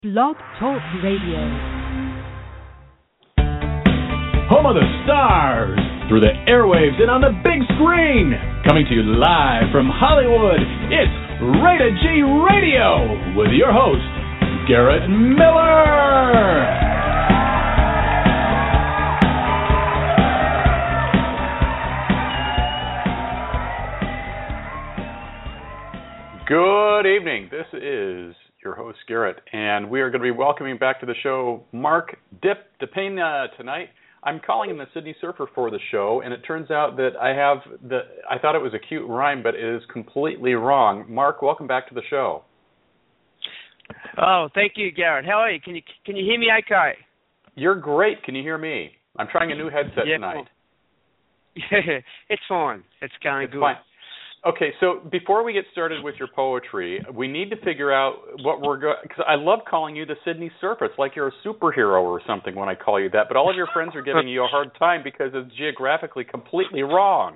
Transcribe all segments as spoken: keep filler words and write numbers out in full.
Blog Talk Radio. Home of the stars, through the airwaves and on the big screen. Coming to you live from Hollywood, it's Rated G Radio with your host, Garrett Miller. Good evening. This is your host, Garrett, and we are going to be welcoming back to the show Mark Dip DePena tonight. I'm calling him the Sydney Surfer for the show, and it turns out that I have the. I thought it was a cute rhyme, but it is completely wrong. Mark, welcome back to the show. Oh, thank you, Garrett. How are you? Can you can you hear me okay? You're great. Can you hear me? I'm trying a new headset yeah, tonight. Yeah, it's fine. It's going it's good. Fine. Okay, so before we get started with your poetry, we need to figure out what we're going, because I love calling you the Sydney Surfer. It's like you're a superhero or something when I call you that, but all of your friends are giving you a hard time because it's geographically completely wrong.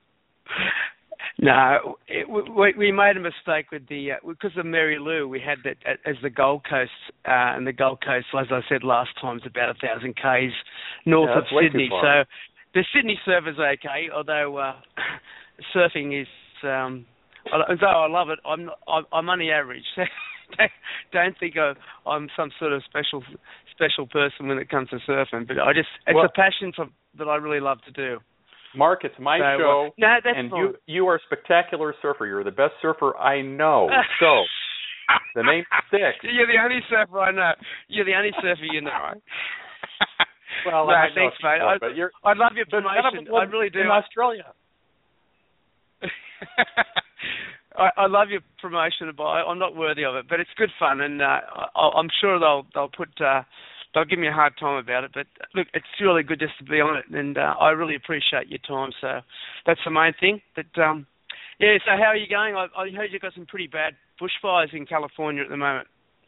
No, it, we, we made a mistake with the, uh, because of Mary Lou, we had that as the Gold Coast, uh, and the Gold Coast, as I said last time, is about a thousand k's north yeah, of Sydney. So the Sydney Surfer's okay, although uh, surfing is, Um, although I love it, I'm I'm, I'm only average. Don't think I, I'm some sort of special special person when it comes to surfing. But I just it's well, a passion for, that I really love to do. Mark, it's my so, show, uh, no, that's and fine. you you are a spectacular surfer. You're the best surfer I know. So the name sticks. You're the only surfer I know. You're the only surfer you know. Right? Well, no, I thanks, know, mate. I, but you're, I love your promotion. I really do. In Australia. I, I love your promotion, but I, I'm not worthy of it. But it's good fun, and uh, I, I'm sure they'll they'll put uh, they'll give me a hard time about it. But look, it's really good just to be on it, and uh, I really appreciate your time. So that's the main thing. But um, yeah, so how are you going? I, I heard you've got some pretty bad bushfires in California at the moment.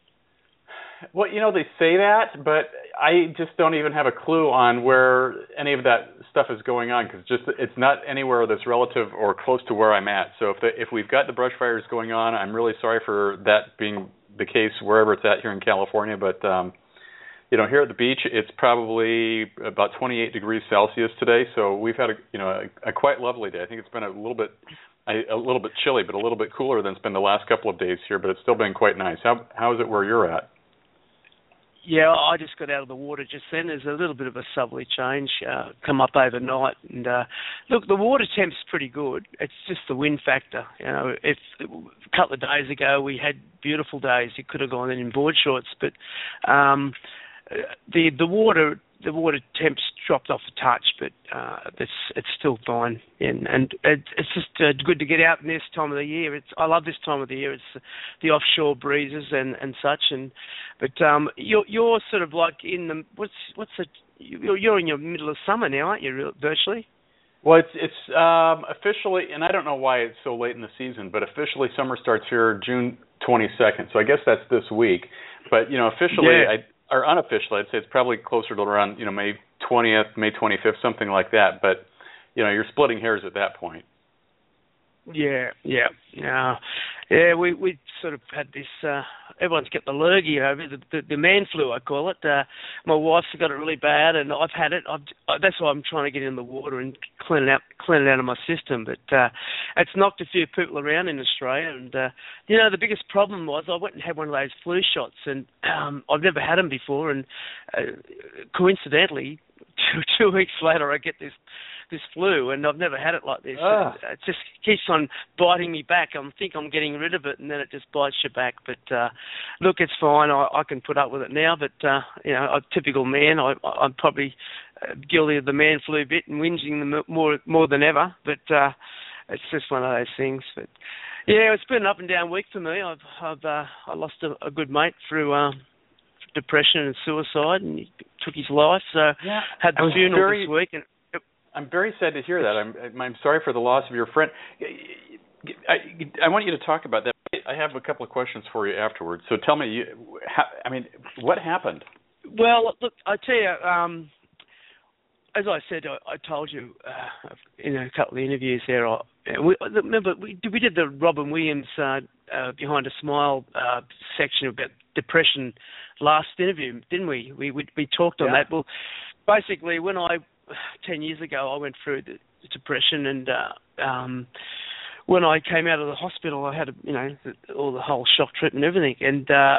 Well, you know, they say that, but I just don't even have a clue on where any of that stuff is going on, because just it's not anywhere that's relative or close to where I'm at. So if the, if we've got the brush fires going on, I'm really sorry for that being the case wherever it's at here in California. But um, you know, here at the beach, it's probably about twenty-eight degrees Celsius today. So we've had a you know a, a quite lovely day. I think it's been a little bit a, a little bit chilly, but a little bit cooler than it's been the last couple of days here. But it's still been quite nice. How how is it where you're at? Yeah, I just got out of the water just then. There's a little bit of a southerly change uh, come up overnight, and uh, look, the water temp's pretty good. It's just the wind factor. You know, if a couple of days ago we had beautiful days, you could have gone in in board shorts, but um, the the water the water temps dropped off a touch, but uh, it's it's still fine, and and it, it's just uh, good to get out in this time of the year. It's I love this time of the year. It's the offshore breezes and, and such, and but um, you're you're sort of like in the what's what's the you're, you're in your middle of summer now, aren't you? Virtually. Well, it's it's um, officially, and I don't know why it's so late in the season, but officially summer starts here June twenty-second. So I guess that's this week. But you know, officially, yeah. I. Or unofficially, I'd say it's probably closer to around, you know, May twentieth, May twenty-fifth, something like that. But, you know, you're splitting hairs at that point. Yeah, yeah, yeah. Yeah, we we sort of had this, uh, everyone's got the lurgy over the, the, the man flu, I call it. Uh, my wife's got it really bad, and I've had it. I've, uh, that's why I'm trying to get in the water and clean it out, clean it out of my system. But uh, it's knocked a few people around in Australia, and uh, you know, the biggest problem was I went and had one of those flu shots, and um, I've never had them before, and uh, coincidentally, two, two weeks later, I get this. this flu, and I've never had it like this. Ah. It just keeps on biting me back. I think I'm getting rid of it, and then it just bites you back. But uh, look, it's fine. I, I can put up with it now. But uh, you know, a typical man. I, I'm probably uh, guilty of the man flu bit and whinging them more more than ever. But uh, it's just one of those things. But yeah, it's been an up and down week for me. I've I've uh, I lost a, a good mate through. Uh, depression and suicide, and he took his life. So yeah, had the funeral very- this week, and I'm very sad to hear that. I'm I'm sorry for the loss of your friend. I, I want you to talk about that. I have a couple of questions for you afterwards. So tell me, you, how, I mean, what happened? Well, look, I tell you, um, as I said, I, I told you uh, in a couple of interviews there. I, we, remember, we, we did the Robin Williams uh, uh, Behind a Smile uh, section about depression last interview, didn't we? We we, we talked on yeah. that. Well, basically, when I ten years ago I went through the, the depression, and uh, um, when I came out of the hospital, I had you know all the whole shock treatment and everything, and uh,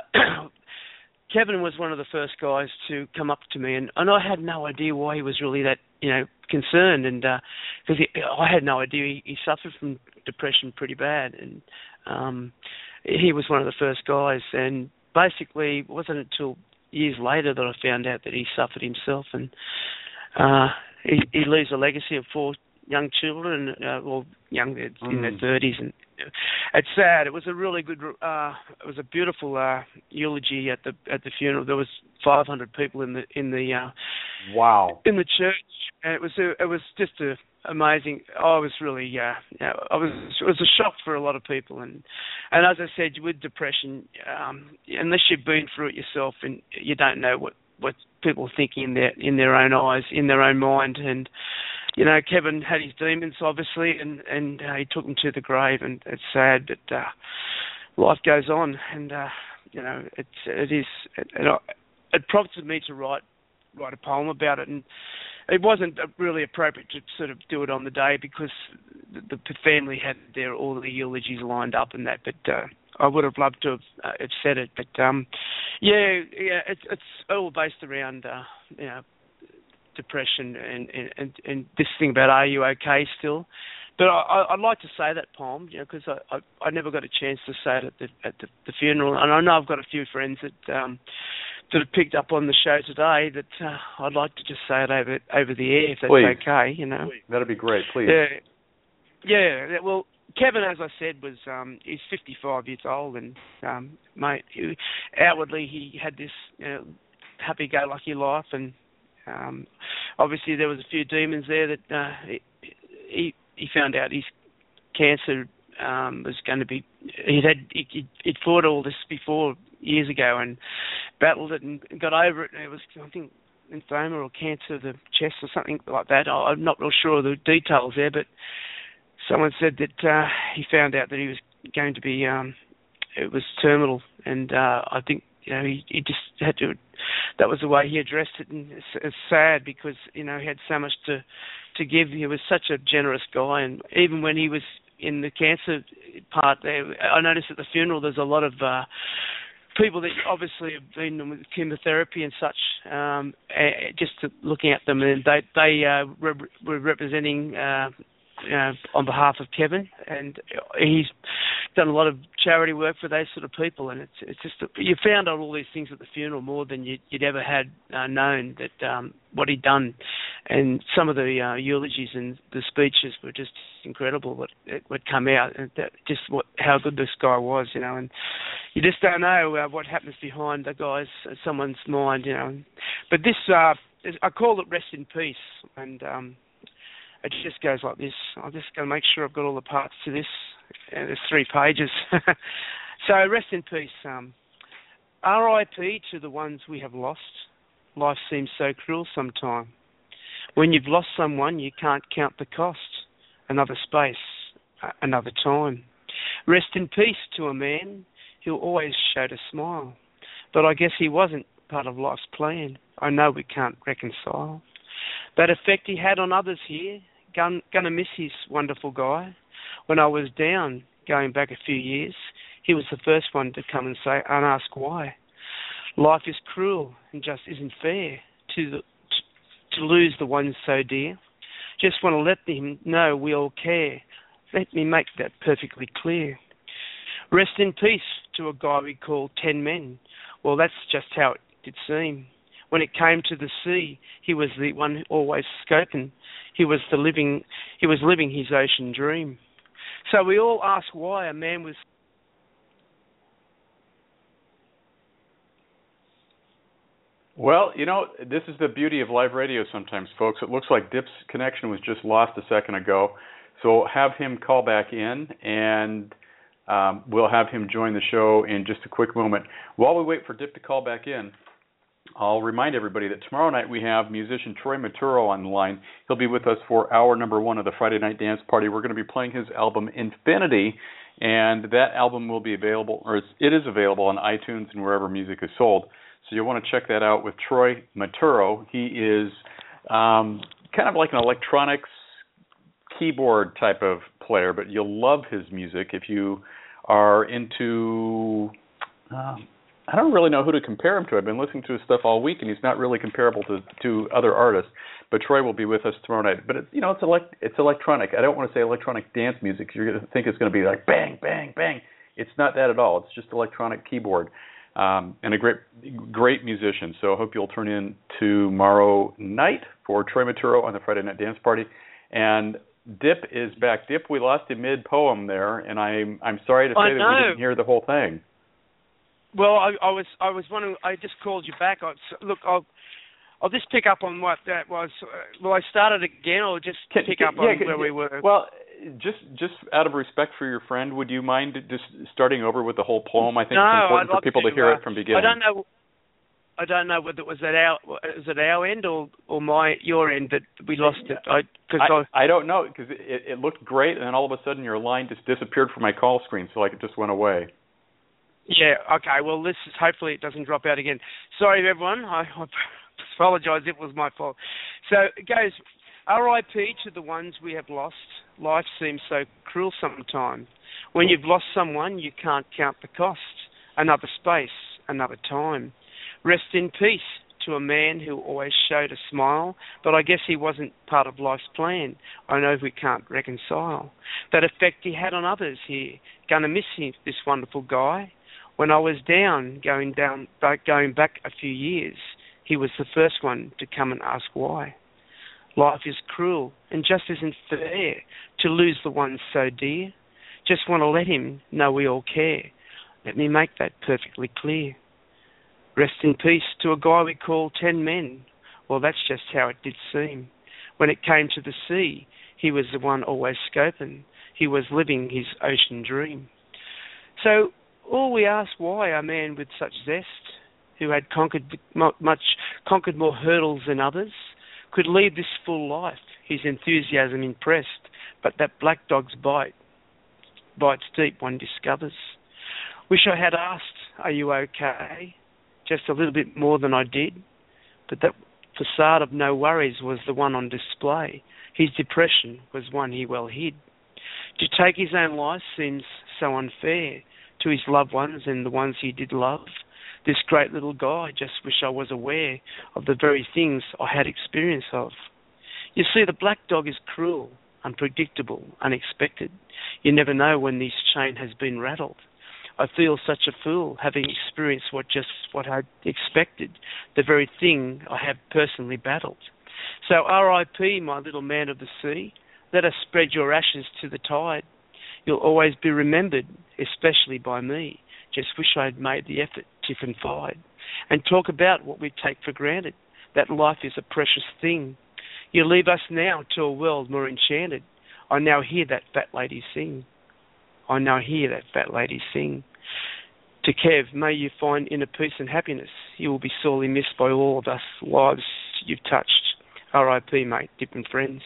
Kevin was one of the first guys to come up to me, and, and I had no idea why he was really that you know concerned, and because uh, I had no idea he, he suffered from depression pretty bad, and um, he was one of the first guys, and basically it wasn't until years later that I found out that he suffered himself, and uh, he, he leaves a legacy of four young children, uh, well, young in mm. their thirties, and it's sad. It was a really good, uh, it was a beautiful uh, eulogy at the at the funeral. There was five hundred people in the in the uh, wow in the church, and it was a, it was just a amazing. I was really, uh, you know, I was it was a shock for a lot of people, and and as I said, with depression, um, unless you've been through it yourself, and you don't know what, what people think in their in their own eyes, in their own mind, and you know, Kevin had his demons obviously, and and uh, he took them to the grave, and it's sad, but uh, life goes on, and uh, you know, it's it is it, it, it prompted me to write write a poem about it, and it wasn't really appropriate to sort of do it on the day because the, the family had their all the eulogies lined up and that, but uh, I would have loved to have, uh, have said it. But um, yeah, yeah, it's it's all based around uh, you know depression and, and and this thing about are you okay still. But I, I'd like to say that poem, you know, because I, I I never got a chance to say it at the at the, the funeral, and I know I've got a few friends that um, that have picked up on the show today. That uh, I'd like to just say it over over the air if that's Please. okay, you know. That'd be great, please. Yeah, yeah. Well, Kevin, as I said, was um, he's fifty-five years old, and um, mate, he, outwardly he had this you know, happy-go-lucky life, and um, obviously there was a few demons there that uh, he. he He found out his cancer um, was going to be. He'd had he, he'd fought all this before years ago and battled it and got over it. And it was I think lymphoma or cancer of the chest or something like that. I'm not real sure of the details there, but someone said that uh, he found out that he was going to be. Um, it was terminal, and uh, I think you know he, he just had to. That was the way he addressed it, and it's, it's sad because you know he had so much to. to give. He was such a generous guy, and even when he was in the cancer part there, I noticed at the funeral there's a lot of uh, people that obviously have been with chemotherapy and such, um, uh, just looking at them, and they they uh, re- were representing uh, uh, on behalf of Kevin, and he's done a lot of charity work for those sort of people, and it's it's just you found out all these things at the funeral more than you, you'd ever had uh, known that um, what he'd done, and some of the uh, eulogies and the speeches were just incredible. What what come out, and that, just what how good this guy was, you know, and you just don't know uh, what happens behind the guys, uh, someone's mind, you know. But this uh, is, I call it Rest in Peace, and um, it just goes like this. I'm just going to make sure I've got all the parts to this. Uh, there's three pages. So rest in peace. Um, R I P to the ones we have lost. Life seems so cruel sometimes. When you've lost someone, you can't count the cost. Another space, uh, another time. Rest in peace to a man who always showed a smile. But I guess he wasn't part of life's plan. I know we can't reconcile. That effect he had on others here, gon- gonna miss his wonderful guy. When I was down, going back a few years, he was the first one to come and say, and ask why. Life is cruel and just isn't fair to the, to, to lose the ones so dear. Just want to let him know we all care. Let me make that perfectly clear. Rest in peace to a guy we call Ten Men. Well, that's just how it did seem. When it came to the sea, he was the one always scoping. He was the living. He was living his ocean dream. So we all ask why a man was. Well, you know, this is the beauty of live radio sometimes, folks. It looks like Dip's connection was just lost a second ago. So have him call back in, and um, we'll have him join the show in just a quick moment. While we wait for Dip to call back in, I'll remind everybody that tomorrow night we have musician Troy Maturo on the line. He'll be with us for hour number one of the Friday Night Dance Party. We're going to be playing his album Infinity, And that album will be available, or it's, it is available on iTunes and wherever music is sold. So you'll want to check that out with Troy Maturo. He is um, kind of like an electronics keyboard type of player, but you'll love his music if you are into... Uh, I don't really know who to compare him to. I've been listening to his stuff all week, and he's not really comparable to, to other artists. But Troy will be with us tomorrow night. But, it, you know, it's elect, it's electronic. I don't want to say electronic dance music. You're going to think it's going to be like bang, bang, bang. It's not that at all. It's just electronic keyboard. Um, and a great great musician. So I hope you'll turn in tomorrow night for Troy Maturo on the Friday Night Dance Party. And Dip is back. Dip, we lost a mid-poem there, and I'm, I'm sorry to say I that know. we didn't hear the whole thing. Well, I, I was I was wondering. I just called you back. I, look, I'll I'll just pick up on what that was. Uh, well, I started again, or just Can, pick can, up yeah, on can, where we were. Well, just just out of respect for your friend, would you mind just starting over with the whole poem? I think no, it's important I'd for people to, to hear uh, it from beginning. I don't know. I don't know whether it was at our was it our end or, or my your end that we lost it. I cause I, I, I don't know because it, it looked great, and then all of a sudden your line just disappeared from my call screen, so like it just went away. Yeah, okay, well, this is, hopefully it doesn't drop out again. Sorry, everyone, I, I apologise, it was my fault. So it goes, R I P to the ones we have lost. Life seems so cruel sometimes. When you've lost someone, you can't count the cost. Another space, another time. Rest in peace to a man who always showed a smile, but I guess he wasn't part of life's plan. I know we can't reconcile that effect he had on others here. Gonna miss him, this wonderful guy. When I was down, going down, going back a few years, he was the first one to come and ask why. Life is cruel and just isn't fair to lose the ones so dear. Just want to let him know we all care. Let me make that perfectly clear. Rest in peace to a guy we call Ten Men. Well, that's just how it did seem. When it came to the sea, he was the one always scoping. He was living his ocean dream. So, all we ask why a man with such zest, who had conquered much, conquered more hurdles than others, could lead this full life, his enthusiasm impressed, but that black dog's bite, bites deep, one discovers. Wish I had asked, are you okay? Just a little bit more than I did, but that facade of no worries was the one on display. His depression was one he well hid. To take his own life seems so unfair to his loved ones and the ones he did love. This great little guy just wish I was aware of the very things I had experience of. You see, the black dog is cruel, unpredictable, unexpected. You never know when this chain has been rattled. I feel such a fool having experienced what just what I expected, the very thing I have personally battled. So R I P, my little man of the sea, let us spread your ashes to the tide. You'll always be remembered, especially by me. Just wish I had made the effort to confide and talk about what we take for granted, that life is a precious thing. You leave us now to a world more enchanted. I now hear that fat lady sing. I now hear that fat lady sing. To Kev, may you find inner peace and happiness. You will be sorely missed by all of us lives you've touched. R I P, mate, Dip and friends.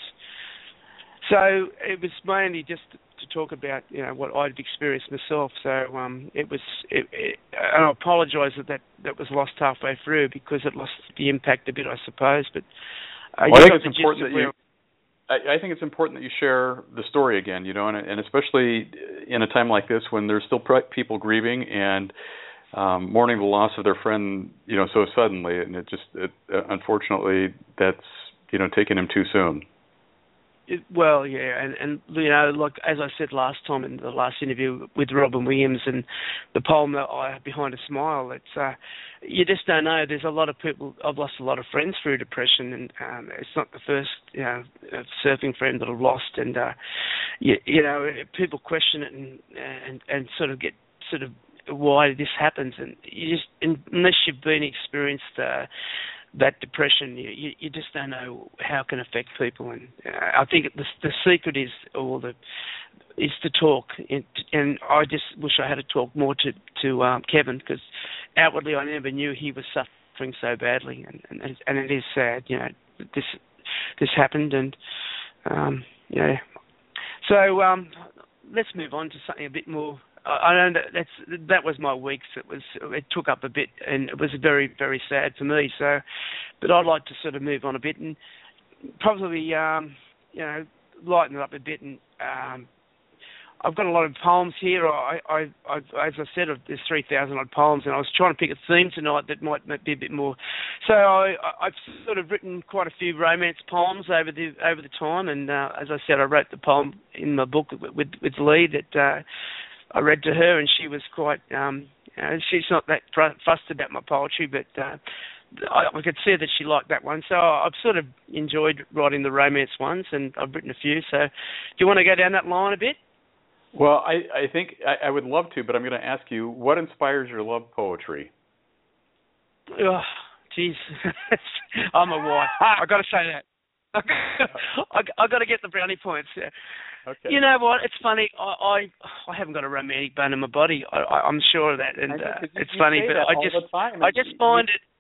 So it was mainly just to talk about, you know, what I'd experienced myself. So um, it was, it, it, and I apologise that, that that was lost halfway through because it lost the impact a bit, I suppose. But uh, well, I think it's important that you. I, I think it's important that you share the story again, you know, and, and especially in a time like this when there's still people grieving and um, mourning the loss of their friend, you know, so suddenly, and it just, it, uh, unfortunately, that's, you know, taking him too soon. It, well, yeah, and, and, you know, like, as I said last time in the last interview with Robin Williams and the poem that I have Behind a Smile, it's, uh, you just don't know. There's a lot of people, I've lost a lot of friends through depression, and um, it's not the first, you know, surfing friend that I've lost, and, uh, you, you know, people question it and, and, and sort of get sort of why this happens, and you just, unless you've been experienced, uh, that depression, you, you, you just don't know how it can affect people. And uh, I think the, the secret is, or the is to talk. And, and I just wish I had to talk more to to um, Kevin, because outwardly I never knew he was suffering so badly, and and, and it is sad, you know, this this happened, and um, yeah. So um, let's move on to something a bit more. I, I know that that's that was my week. So it was it took up a bit, and it was very very sad for me. So, but I'd like to sort of move on a bit and probably um, you know lighten it up a bit. And um, I've got a lot of poems here. I, I, I as I said, there's three thousand odd poems, and I was trying to pick a theme tonight that might, might be a bit more. So I, I've sort of written quite a few romance poems over the over the time, and uh, as I said, I wrote the poem in my book with with, with Lee that uh, I read to her, and she was quite. Um, you know, she's not that fussed about my poetry, but. Uh, I, I could see that she liked that one, so I've sort of enjoyed writing the romance ones, and I've written a few. So, do you want to go down that line a bit? Well, I, I think I, I would love to, but I'm going to ask you, what inspires your love poetry? Oh, jeez. I'm a wife. I got to say that. I, I got to get the brownie points. Yeah. Okay. You know what? It's funny. I, I I haven't got a romantic bone in my body. I, I, I'm sure of that, and know, uh, you, it's you funny. But I all just the time. I just you, find you, it.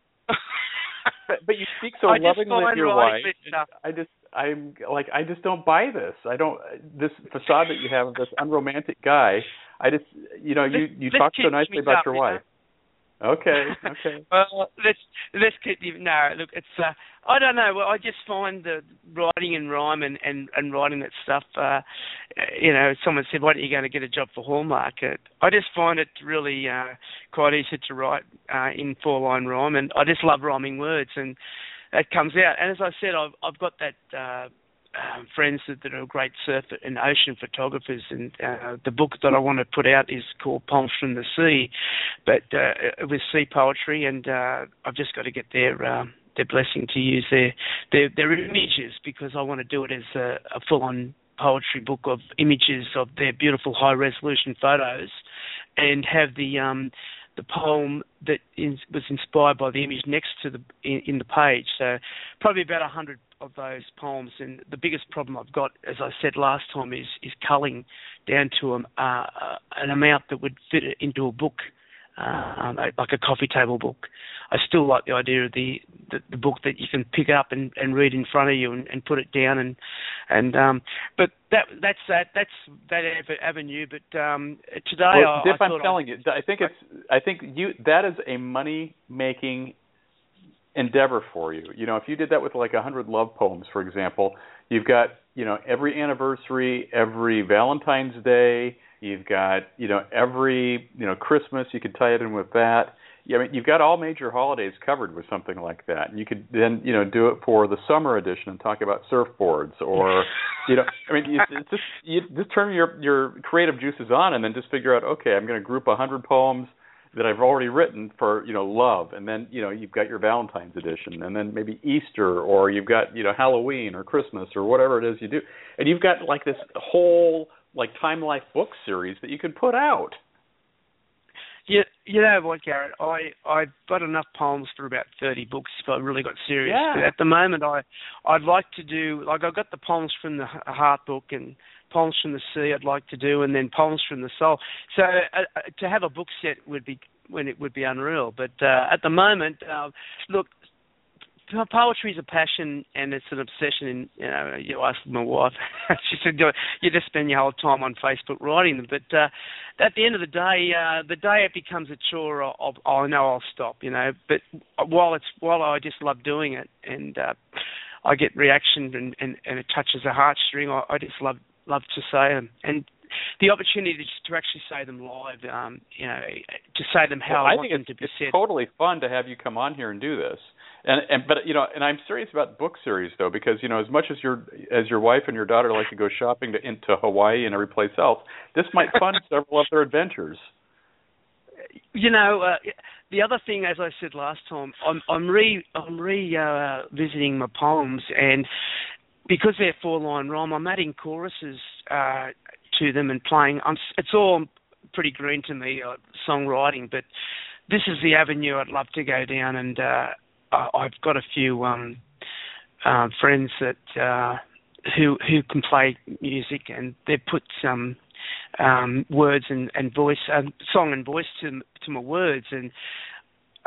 but, but you speak so I lovingly of your wife. Stuff. I just, I'm like, I just don't buy this. I don't. This facade that you have of this unromantic guy. I just, you know, you you let's talk so nicely about up, your you wife. Know? Okay. Okay. Well, let's let's keep the no. Look, it's uh, I don't know. Well, I just find the writing and rhyme and, and, and writing that stuff. Uh, you know, someone said, "Why don't you go to get a job for Hallmark?" Uh, I just find it really uh, quite easy to write uh, in four line rhyme, and I just love rhyming words, and that comes out. And as I said, I've I've got that. Uh, Um, friends that, that are great surf and ocean photographers, and uh, the book that I want to put out is called Poems from the Sea, but uh, it was sea poetry, and uh, I've just got to get their uh, their blessing to use their, their their images, because I want to do it as a, a full-on poetry book of images of their beautiful high-resolution photos, and have the um, the poem that is, was inspired by the image next to the in, in the page. So probably about a hundred of those poems, and the biggest problem I've got, as I said last time, is is culling down to um, uh, an amount that would fit into a book, uh, like a coffee table book. I still like the idea of the the, the book that you can pick up and, and read in front of you and, and put it down, and and um, but that that's that that's that avenue. But um, today, well, I, Diff, I I'm telling I, you, I think it's I think you that is a money making endeavor for you. You know, if you did that with like a hundred love poems, for example, you've got, you know, every anniversary, every Valentine's Day, you've got, you know, every, you know, Christmas, you could tie it in with that. Yeah, I mean, you've got all major holidays covered with something like that. And you could then, you know, do it for the summer edition and talk about surfboards, or, you know, I mean, you, it's just you just turn your your creative juices on, and then just figure out, okay, I'm going to group a hundred poems that I've already written for, you know, love, and then, you know, you've got your Valentine's edition, and then maybe Easter, or you've got, you know, Halloween or Christmas or whatever it is you do, and you've got like this whole like Time Life book series that you could put out. You, you know what, Garrett? I I've got enough poems for about thirty books if I really got serious. Yeah. But at the moment, I I'd like to do, like, I've got the poems from the Heart book and Poems from the Sea I'd like to do, and then Poems from the Soul. So uh, to have a book set would be when it would be unreal. But uh, at the moment, uh, look, poetry is a passion and it's an obsession. And you know, you asked my wife, she said you just spend your whole time on Facebook writing them. But uh, at the end of the day, uh, the day it becomes a chore, I'll, I'll, I know I'll stop. You know, but while it's while I just love doing it, and uh, I get reaction and, and, and it touches a heartstring, I, I just love. love to say them, and the opportunity to, to actually say them live, um, you know, to say them how well, I, I want think them it's, to be it's said. Totally fun to have you come on here and do this, and and but you know, and I'm serious about book series though, because you know, as much as your as your wife and your daughter like to go shopping to into Hawaii and every place else, this might fund several of their adventures. You know, uh, the other thing, as I said last time, I'm I'm re I'm re uh, visiting my poems, and because they're four-line rhyme, I'm adding choruses uh, to them and playing. I'm, it's all pretty green to me, uh, songwriting, but this is the avenue I'd love to go down, and uh, I've got a few um, uh, friends that uh, who who can play music, and they've put some um, words and, and voice, um, song and voice to to my words, and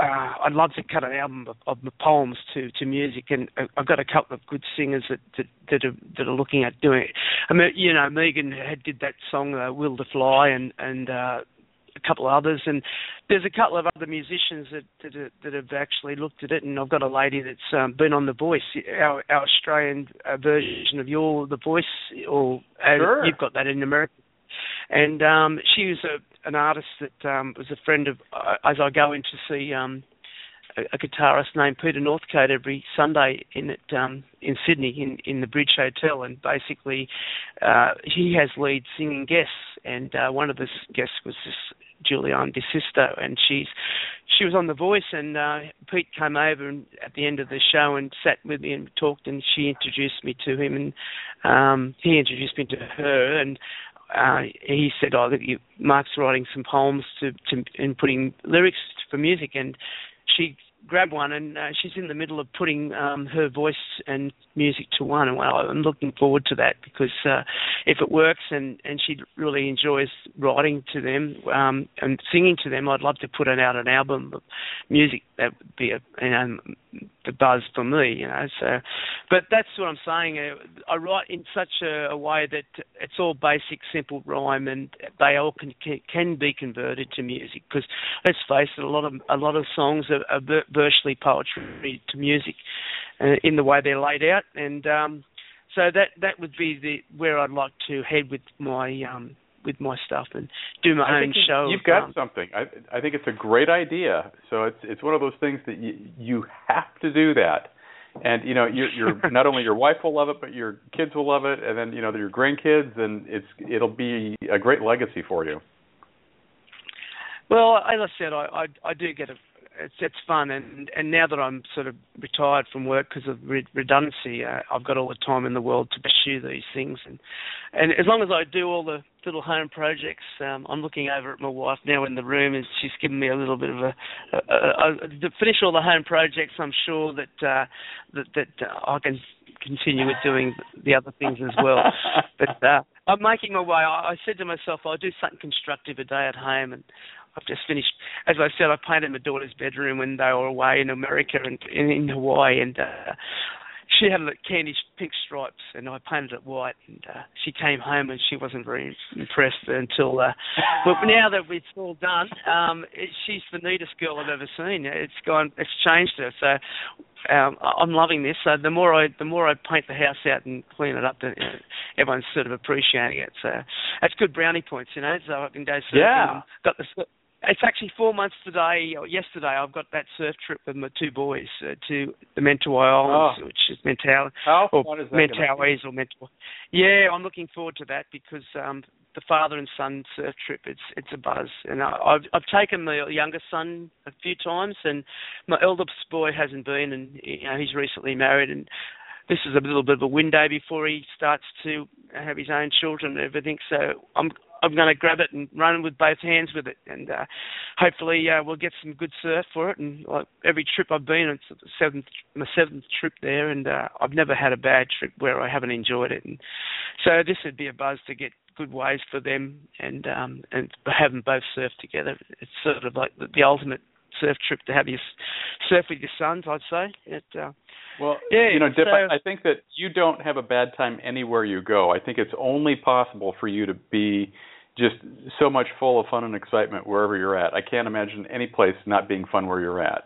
uh, I'd love to cut an album of, of the poems to, to music, and I've got a couple of good singers that that, that, are, that are looking at doing it. I mean, you know, Megan had did that song uh, "Will to Fly," and and uh, a couple of others, and there's a couple of other musicians that that, that have actually looked at it, and I've got a lady that's um, been on The Voice, our, our Australian uh, version of your The Voice, or uh, sure. You've got that in America. And um, she was a, an artist that um, was a friend of, uh, as I go in to see um, a, a guitarist named Peter Northcote every Sunday in at, um, in Sydney in, in the Bridge Hotel, and basically uh, he has lead singing guests, and uh, one of the guests was this Julianne De Sisto, and she's she was on The Voice, and uh, Pete came over and at the end of the show and sat with me and talked, and she introduced me to him, and um, he introduced me to her, and Uh, he said, "Oh, that you, Mark's writing some poems to, to and putting lyrics for music," and she grabbed one, and uh, she's in the middle of putting um, her voice and music to one. And well, I'm looking forward to that, because uh, if it works and, and she really enjoys writing to them um, and singing to them, I'd love to put out an album of music. That would be a, you know, the buzz for me, you know. So, but that's what I'm saying. I write in such a, a way that it's all basic, simple rhyme, and they all can can be converted to music. Because let's face it, a lot of a lot of songs are, are virtually poetry to music uh, in the way they're laid out, and um, so that that would be the where I'd like to head with my um, with my stuff and do my I own think show. You've got um, something. I I think it's a great idea. So it's it's one of those things that you you have to do that, and you know you're, you're not only your wife will love it, but your kids will love it, and then you know your grandkids, and it's it'll be a great legacy for you. Well, as I said, I I, I do get a. It's it's fun, and and now that I'm sort of retired from work because of re- redundancy, uh, I've got all the time in the world to pursue these things, and and as long as I do all the little home projects, um, I'm looking over at my wife now in the room, and she's given me a little bit of a, a, a, a to finish all the home projects. I'm sure that uh, that that uh, I can continue with doing the other things as well. But uh, I'm making my way. I, I said to myself, I'll do something constructive a day at home, and I've just finished, as I said, I painted my daughter's bedroom when they were away in America and in, in Hawaii, and uh, she had a candy pink stripes, and I painted it white, and uh, she came home and she wasn't very impressed until, uh, but now that it's all done, um, it, she's the neatest girl I've ever seen. It's gone, it's changed her, so um, I'm loving this. So the more I, the more I paint the house out and clean it up, the, you know, everyone's sort of appreciating it. So that's good brownie points, you know. So I can go surfing. Yeah. And got the. It's actually four months today, or yesterday, I've got that surf trip with my two boys uh, to the Mentawai Islands, oh. which is Mentawai, How or fun is that Mentawais or Mentawai. Yeah, I'm looking forward to that because um, the father and son surf trip, it's it's a buzz. And I, I've I've taken my younger son a few times, and my eldest boy hasn't been, and you know, he's recently married, and this is a little bit of a window before he starts to have his own children and everything. So I'm I'm going to grab it and run with both hands with it, and uh, hopefully uh, we'll get some good surf for it. And like every trip I've been, it's the seventh, my seventh trip there, and uh, I've never had a bad trip where I haven't enjoyed it. And so this would be a buzz to get good waves for them, and um, and have them both surf together. It's sort of like the, the ultimate surf trip to have you surf with your sons, I'd say. It, uh, well, yeah, you know, Dip, so, I, I think that you don't have a bad time anywhere you go. I think it's only possible for you to be just so much full of fun and excitement wherever you're at. I can't imagine any place not being fun where you're at.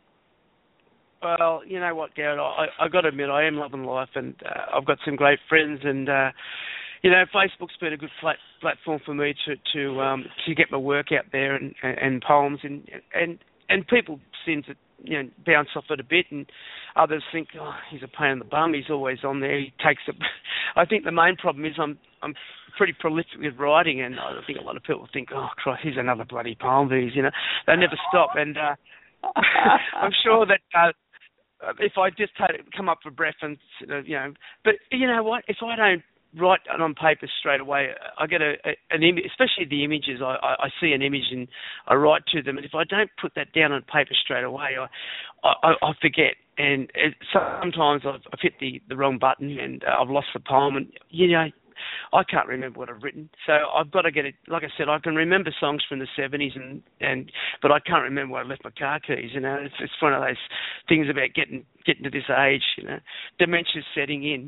Well, you know what, Garrett, I, I got to admit, I am loving life, and uh, I've got some great friends, and uh, you know, Facebook's been a good plat- platform for me to to um, to get my work out there and, and, and poems, and and and people seem to, you know, bounce off it a bit, and others think, oh, he's a pain in the bum. He's always on there. He takes it. I think the main problem is I'm I'm pretty prolific with writing, and I think a lot of people think, oh, Christ, here's another bloody poem of these. You know, they never stop, and uh, I'm sure that uh, if I just had it come up for breath and you know, but you know what? If I don't write it on paper straight away, I get a, a an image, especially the images. I, I, I see an image and I write to them, and if I don't put that down on paper straight away, I I, I forget. And it, sometimes I've, I've hit the, the wrong button, and uh, I've lost the poem. And you know, I can't remember what I've written. So I've got to get it. Like I said, I can remember songs from the seventies, and, and but I can't remember where I left my car keys. You know, it's it's one of those things about getting getting to this age. You know, dementia's setting in.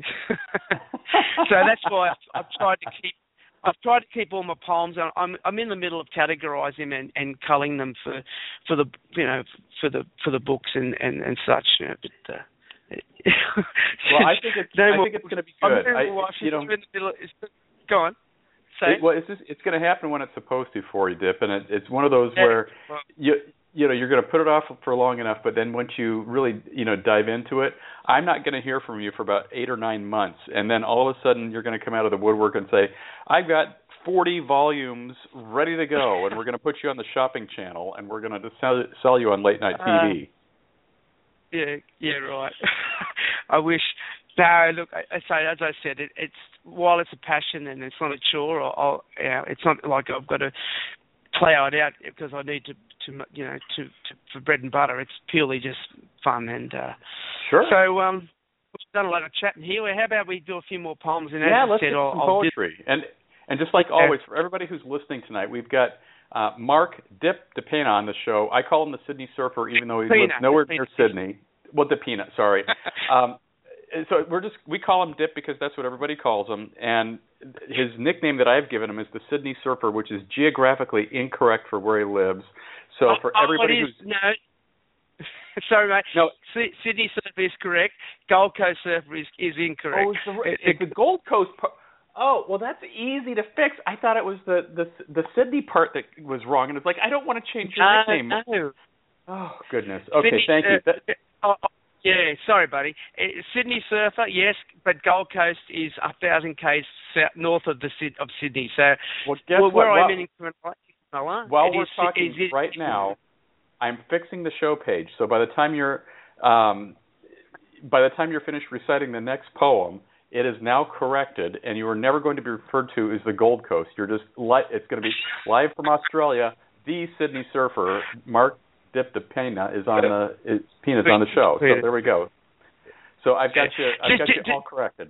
So that's why I've, I've tried to keep. I've tried to keep all my poems. I'm I'm in the middle of categorising them and, and culling them for for the you know for the for the books and, and, and such. You know, but, uh, well, I think it's I think it's going to be good. I, you know, go on. Say it, well, it's just, it's going to happen when it's supposed to for you, Dip, and it, it's one of those yeah. where you you know you're going to put it off for long enough, but then once you really you know dive into it, I'm not going to hear from you for about eight or nine months, and then all of a sudden you're going to come out of the woodwork and say, I've got forty volumes ready to go, and we're going to put you on the shopping channel, and we're going to sell, sell you on late night T V. Uh, yeah, yeah, right. I wish. No, look, I, I say as I said, it, it's while it's a passion and it's not a chore, or, or you know, it's not like I've got to plough it out because I need to, to you know, to, to for bread and butter. It's purely just fun and. Uh, sure. So um, we've done a lot of chatting here. How about we do a few more poems? And yeah, as let's I said, do I'll, some I'll poetry. Do... And and just like always, for everybody who's listening tonight, we've got uh, Mark Dip DePena on the show. I call him the Sydney Surfer, even though he lives nowhere near Sydney. Well, DePena, sorry. um, so we're just we call him Dip because that's what everybody calls him, and his nickname that I've given him is the Sydney Surfer, which is geographically incorrect for where he lives. So for oh, everybody it is, who's no, sorry, mate. No, S- Sydney Surfer is correct. Gold Coast Surfer is, is incorrect. Oh, it's the, it, it's the Gold Coast part. Oh, well, that's easy to fix. I thought it was the the the Sydney part that was wrong, and it's like I don't want to change your no, nickname. No. Oh goodness. Okay, Sydney, thank you. Uh, that, oh, yeah, sorry, buddy. Uh, Sydney Surfer, yes, but Gold Coast is a thousand k's south, north of the of Sydney. So, well, guess well, where what? I'm in Cronulla, while it we're is, talking is it, right now, I'm fixing the show page. So by the time you're um, by the time you're finished reciting the next poem, it is now corrected, and you are never going to be referred to as the Gold Coast. You're just li- it's going to be live from Australia. The Sydney Surfer, Mark Dip DePena, is on the is, Pena's on the show. So there we go. So I've got you. I've got you all corrected.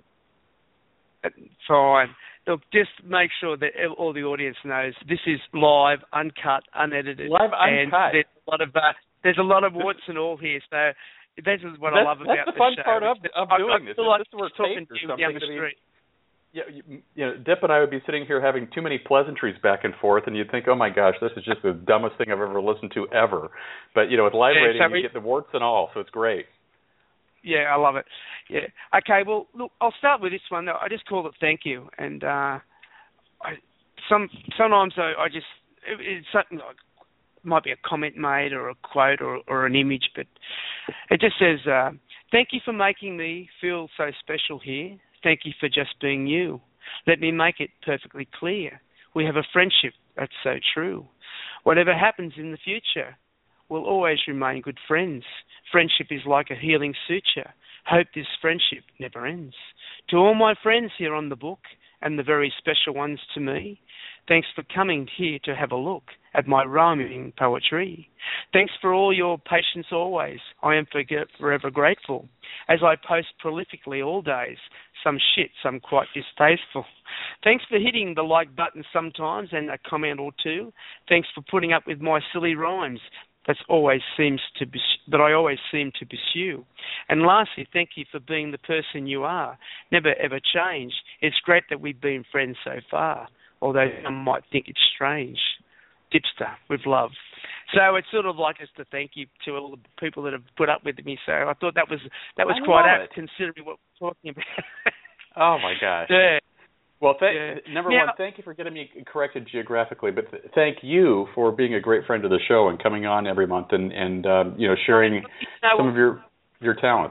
Fine. Look, just make sure that all the audience knows this is live, uncut, unedited. Live, uncut. And there's a lot of uh, there's a lot of warts and all here. So this is what that's, I love about the the fun show. part of, of I, doing I this. feel like this is talking taped or to you something. down the I mean, street. Yeah, you, you know, Dip and I would be sitting here having too many pleasantries back and forth, and you'd think, "Oh my gosh, this is just the dumbest thing I've ever listened to ever." But you know, with live yeah, radio, so you get the warts and all, so it's great. Yeah, I love it. Yeah. Okay. Well, look, I'll start with this one. I just call it "Thank You," and uh, I, some sometimes I, I just it, it's something like might be a comment made or a quote or, or an image, but it just says, uh, "Thank you for making me feel so special here. Thank you for just being you. Let me make it perfectly clear. We have a friendship that's so true. Whatever happens in the future, we'll always remain good friends. Friendship is like a healing suture. Hope this friendship never ends. To all my friends here on the book, and the very special ones to me, thanks for coming here to have a look at my rhyming poetry. Thanks for all your patience always. I am forever grateful, as I post prolifically all days. Some shit, some quite distasteful. Thanks for hitting the like button sometimes and a comment or two. Thanks for putting up with my silly rhymes. That's always seems to be, that I always seem to pursue. And lastly, thank you for being the person you are. Never ever change. It's great that we've been friends so far, although some might think it's strange. Dipster, with love. So it's sort of like just a thank you to all the people that have put up with me. So I thought that was that was I quite love apt, it. considering what we're talking about. Oh my gosh. Yeah. Well, th- yeah. number now, one, thank you for getting me corrected geographically, but th- thank you for being a great friend of the show and coming on every month and, and um, you know, sharing you know, some of your your talents.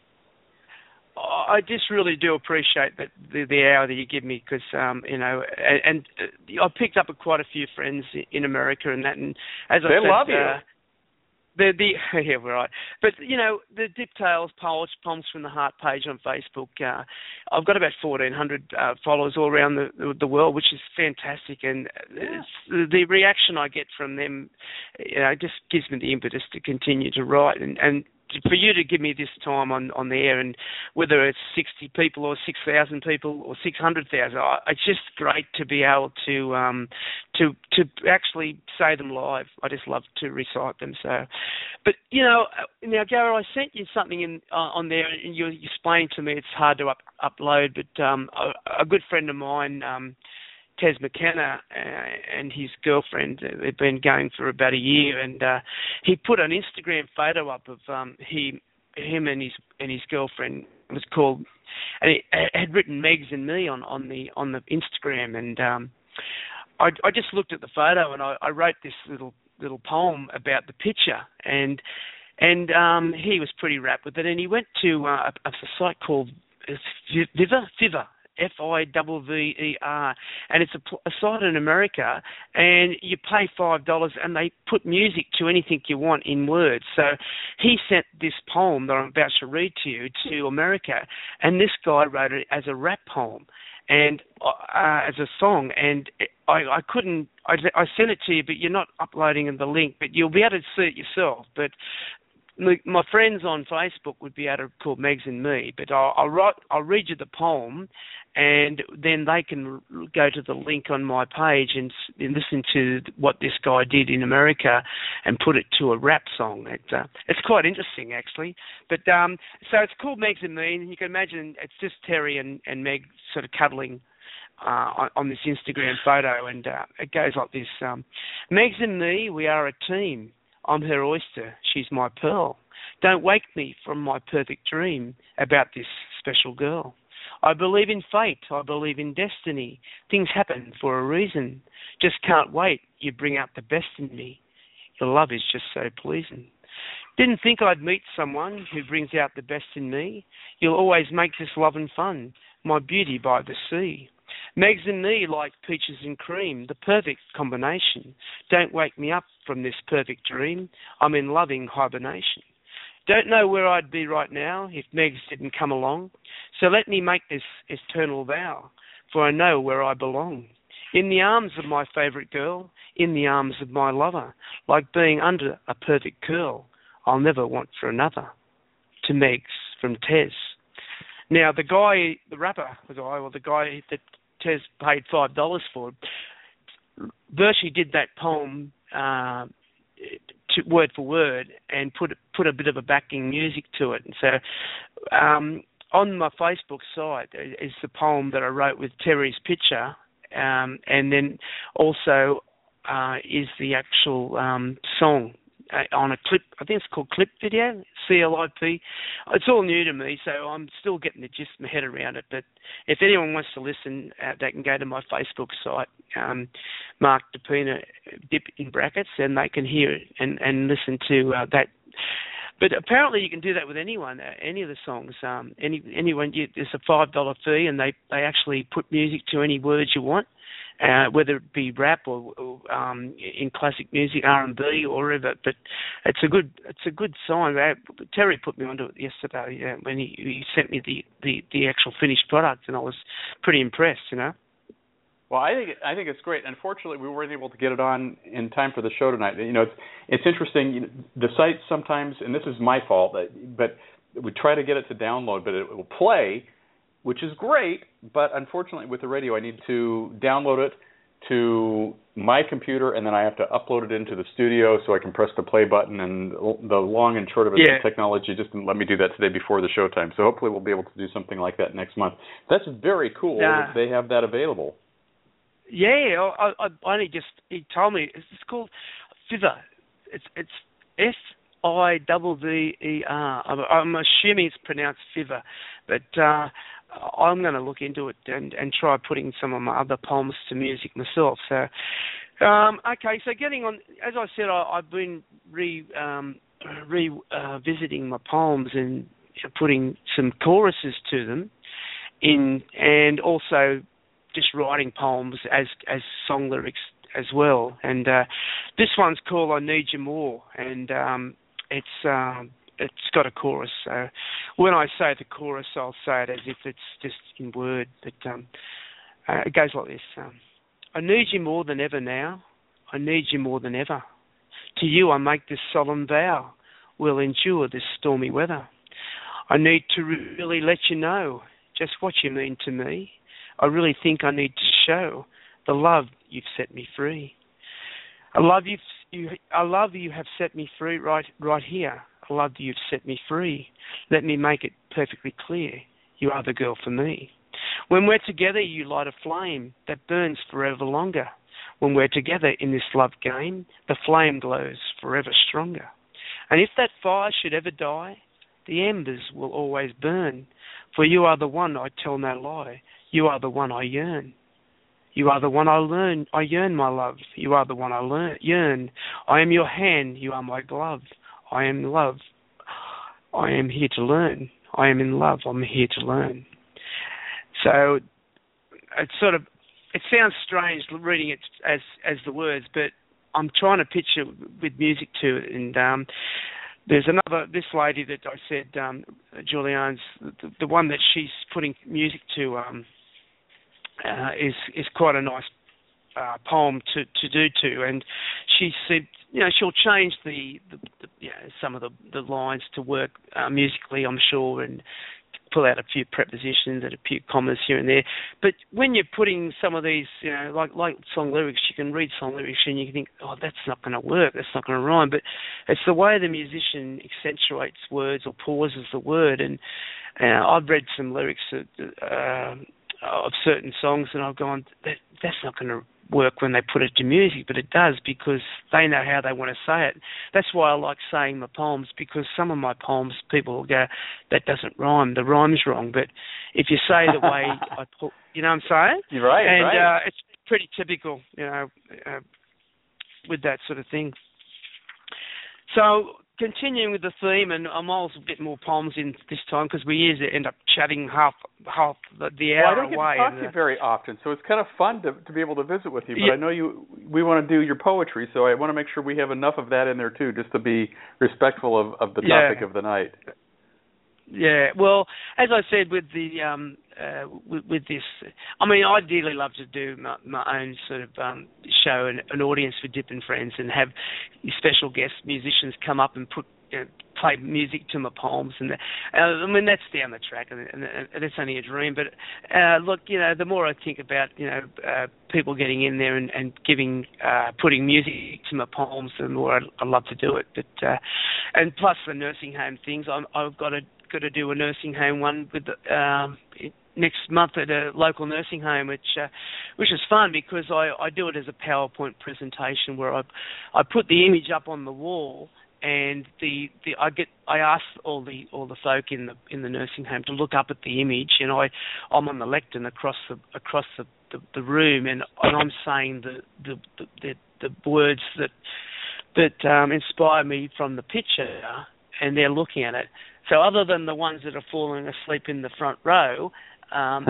I just really do appreciate that the, the hour that you give me, because um, you know, and, and I picked up with quite a few friends in America and that, and as they I said, love you. Uh, The, the yeah, right. But, you know, the Dip Tales Poets, Poems from the Heart page on Facebook, uh, I've got about fourteen hundred uh, followers all around the, the the world, which is fantastic. And yeah. it's, the reaction I get from them, you know, just gives me the impetus to continue to write. And, and for you to give me this time on, on the air, and whether it's sixty people or six thousand people or six hundred thousand, it's just great to be able to um, to to actually say them live. I just love to recite them. So, but you know, now Gary, I sent you something in uh, on there, and you, you explained to me it's hard to up, upload, but um, a, a good friend of mine. Um, Tez McKenna uh, and his girlfriend, uh, they've been going for about a year, and uh, he put an Instagram photo up of um, he, him and his and his girlfriend. It was called, and it, it had written "Megs and Me" on, on the on the Instagram, and um, I, I just looked at the photo and I, I wrote this little little poem about the picture, and and um, he was pretty rapt with it, and he went to uh, a, a site called Fiverr, Fiverr. F I V V E R, and it's a, a site in America, and you pay five dollars and they put music to anything you want in words. So he sent this poem that I'm about to read to you to America, and this guy wrote it as a rap poem and uh, as a song, and I, I couldn't, I, I sent it to you, but you're not uploading the link, but you'll be able to see it yourself. But my friends on Facebook would be able to call Megs and Me, but I'll, I'll write, I'll read you the poem, and then they can go to the link on my page and, and listen to what this guy did in America and put it to a rap song. It, uh, it's quite interesting, actually. But um, so it's called Megs and Me, and you can imagine it's just Terry and, and Meg sort of cuddling uh, on, on this Instagram photo, and uh, it goes like this: um, Megs and me, we are a team. I'm her oyster, she's my pearl. Don't wake me from my perfect dream about this special girl. I believe in fate, I believe in destiny. Things happen for a reason. Just can't wait, you bring out the best in me. Your love is just so pleasing. Didn't think I'd meet someone who brings out the best in me. You'll always make this love and fun, my beauty by the sea. Megs and me like peaches and cream, the perfect combination. Don't wake me up from this perfect dream. I'm in loving hibernation. Don't know where I'd be right now if Megs didn't come along. So let me make this eternal vow, for I know where I belong. In the arms of my favourite girl, in the arms of my lover, like being under a perfect curl. I'll never want for another. To Megs from Tez. Now, the guy, the rapper, the guy, or the guy that Tez paid five dollars for, virtually did that poem uh, to, word for word and put put a bit of a backing music to it. And so um, on my Facebook site is the poem that I wrote with Terry's picture, um, and then also uh, is the actual um, song. Uh, on a clip, I think it's called Clip Video, C L I P. It's all new to me, so I'm still getting the gist of my head around it. But if anyone wants to listen, uh, they can go to my Facebook site, um, Mark DePina, dip in brackets, and they can hear it and, and listen to uh, that. But apparently you can do that with anyone, uh, any of the songs. Um, any anyone, you, there's a five dollar fee, and they, they actually put music to any words you want. Uh, whether it be rap or, or um, in classic music, R and B or whatever, but it's a good it's a good sign. Uh, Terry put me onto it yesterday uh, when he, he sent me the, the, the actual finished product, and I was pretty impressed, you know. Well, I think I think it's great. Unfortunately, we weren't able to get it on in time for the show tonight. You know, it's it's interesting. You know, the site sometimes, and this is my fault, but we try to get it to download, but it will play, which is great, but unfortunately with the radio I need to download it to my computer, and then I have to upload it into the studio so I can press the play button, and the long and short of it, yeah. the technology just didn't let me do that today before the show time. So hopefully we'll be able to do something like that next month. That's very cool yeah. that they have that available. Yeah, I, I, I only just, he told me, it's called Fiverr. It's, it's F I V V E R. I'm, I'm assuming it's pronounced Fiverr, but uh, I'm going to look into it and, and try putting some of my other poems to music myself. So, um, okay, so getting on, as I said, I, I've been re, um, re uh, visiting my poems and putting some choruses to them, in and also just writing poems as as song lyrics as well. And uh, this one's called "I Need You More," and um, it's. Um, It's got a chorus, so when I say the chorus, I'll say it as if it's just in word. But um, uh, it goes like this: um, I need you more than ever now. I need you more than ever. To you, I make this solemn vow. we'll endure this stormy weather. I need to really let you know just what you mean to me. I really think I need to show the love you've set me free. I love you. You, I love you have set me free right, right here. I love you've set me free. Let me make it perfectly clear. You are the girl for me. When we're together, you light a flame that burns forever longer. When we're together in this love game, the flame glows forever stronger. And if that fire should ever die, the embers will always burn. For you are the one I tell no lie. You are the one I yearn. You are the one I learn. I yearn, my love. You are the one I learn, yearn. I am your hand. You are my glove. I am love. I am here to learn. I am in love. I'm here to learn. So it's sort of, it sounds strange reading it as as the words, but I'm trying to picture with music to it. And um, there's another, this lady that I said, um, Julianne's, the, the one that she's putting music to um, uh, is is quite a nice uh, poem to, to do to. And she said, you know, she'll change the, the, the you know, some of the, the lines to work uh, musically, I'm sure, and pull out a few prepositions and a few commas here and there. But when you're putting some of these, you know, like like song lyrics, you can read song lyrics and you can think, oh, that's not going to work, that's not going to rhyme. But it's the way the musician accentuates words or pauses the word. And uh, I've read some lyrics of, uh, of certain songs and I've gone, that, that's not going to work when they put it to music, but it does because they know how they want to say it. That's why I like saying my poems, because some of my poems people will go, that doesn't rhyme, the rhyme's wrong. But if you say the way I put, you know what I'm saying? You're right, and right. Uh, it's pretty typical, you know, uh, with that sort of thing. So continuing with the theme, and I'm also a bit more poems in this time because we usually end up chatting half half the, the hour well, I don't get away. to talk to you very often, so it's kind of fun to to be able to visit with you. But yeah. I know you. We want to do your poetry, so I want to make sure we have enough of that in there too, just to be respectful of, of the yeah. topic of the night. Yeah, well, as I said, with the um, uh, with, with this, I mean, I'd ideally love to do my, my own sort of um, show, an, an audience for Dip and Friends, and have special guest musicians come up and put you know, play music to my poems. And uh, I mean, that's down the track, and, and, and it's only a dream. But uh, look, you know, the more I think about you know uh, people getting in there and, and giving, uh, putting music to my poems, the more I'd, I'd love to do it. But uh, and plus the nursing home things, I'm, I've got to. got to do a nursing home one with the, um, next month at a local nursing home, which uh, which is fun because I, I do it as a PowerPoint presentation where I I put the image up on the wall and the, the I get I ask all the all the folk in the in the nursing home to look up at the image, and I I'm on the lectern across the across the, the, the room, and, and I'm saying the the, the the the words that that um, inspire me from the picture, and they're looking at it. So other than the ones that are falling asleep in the front row, because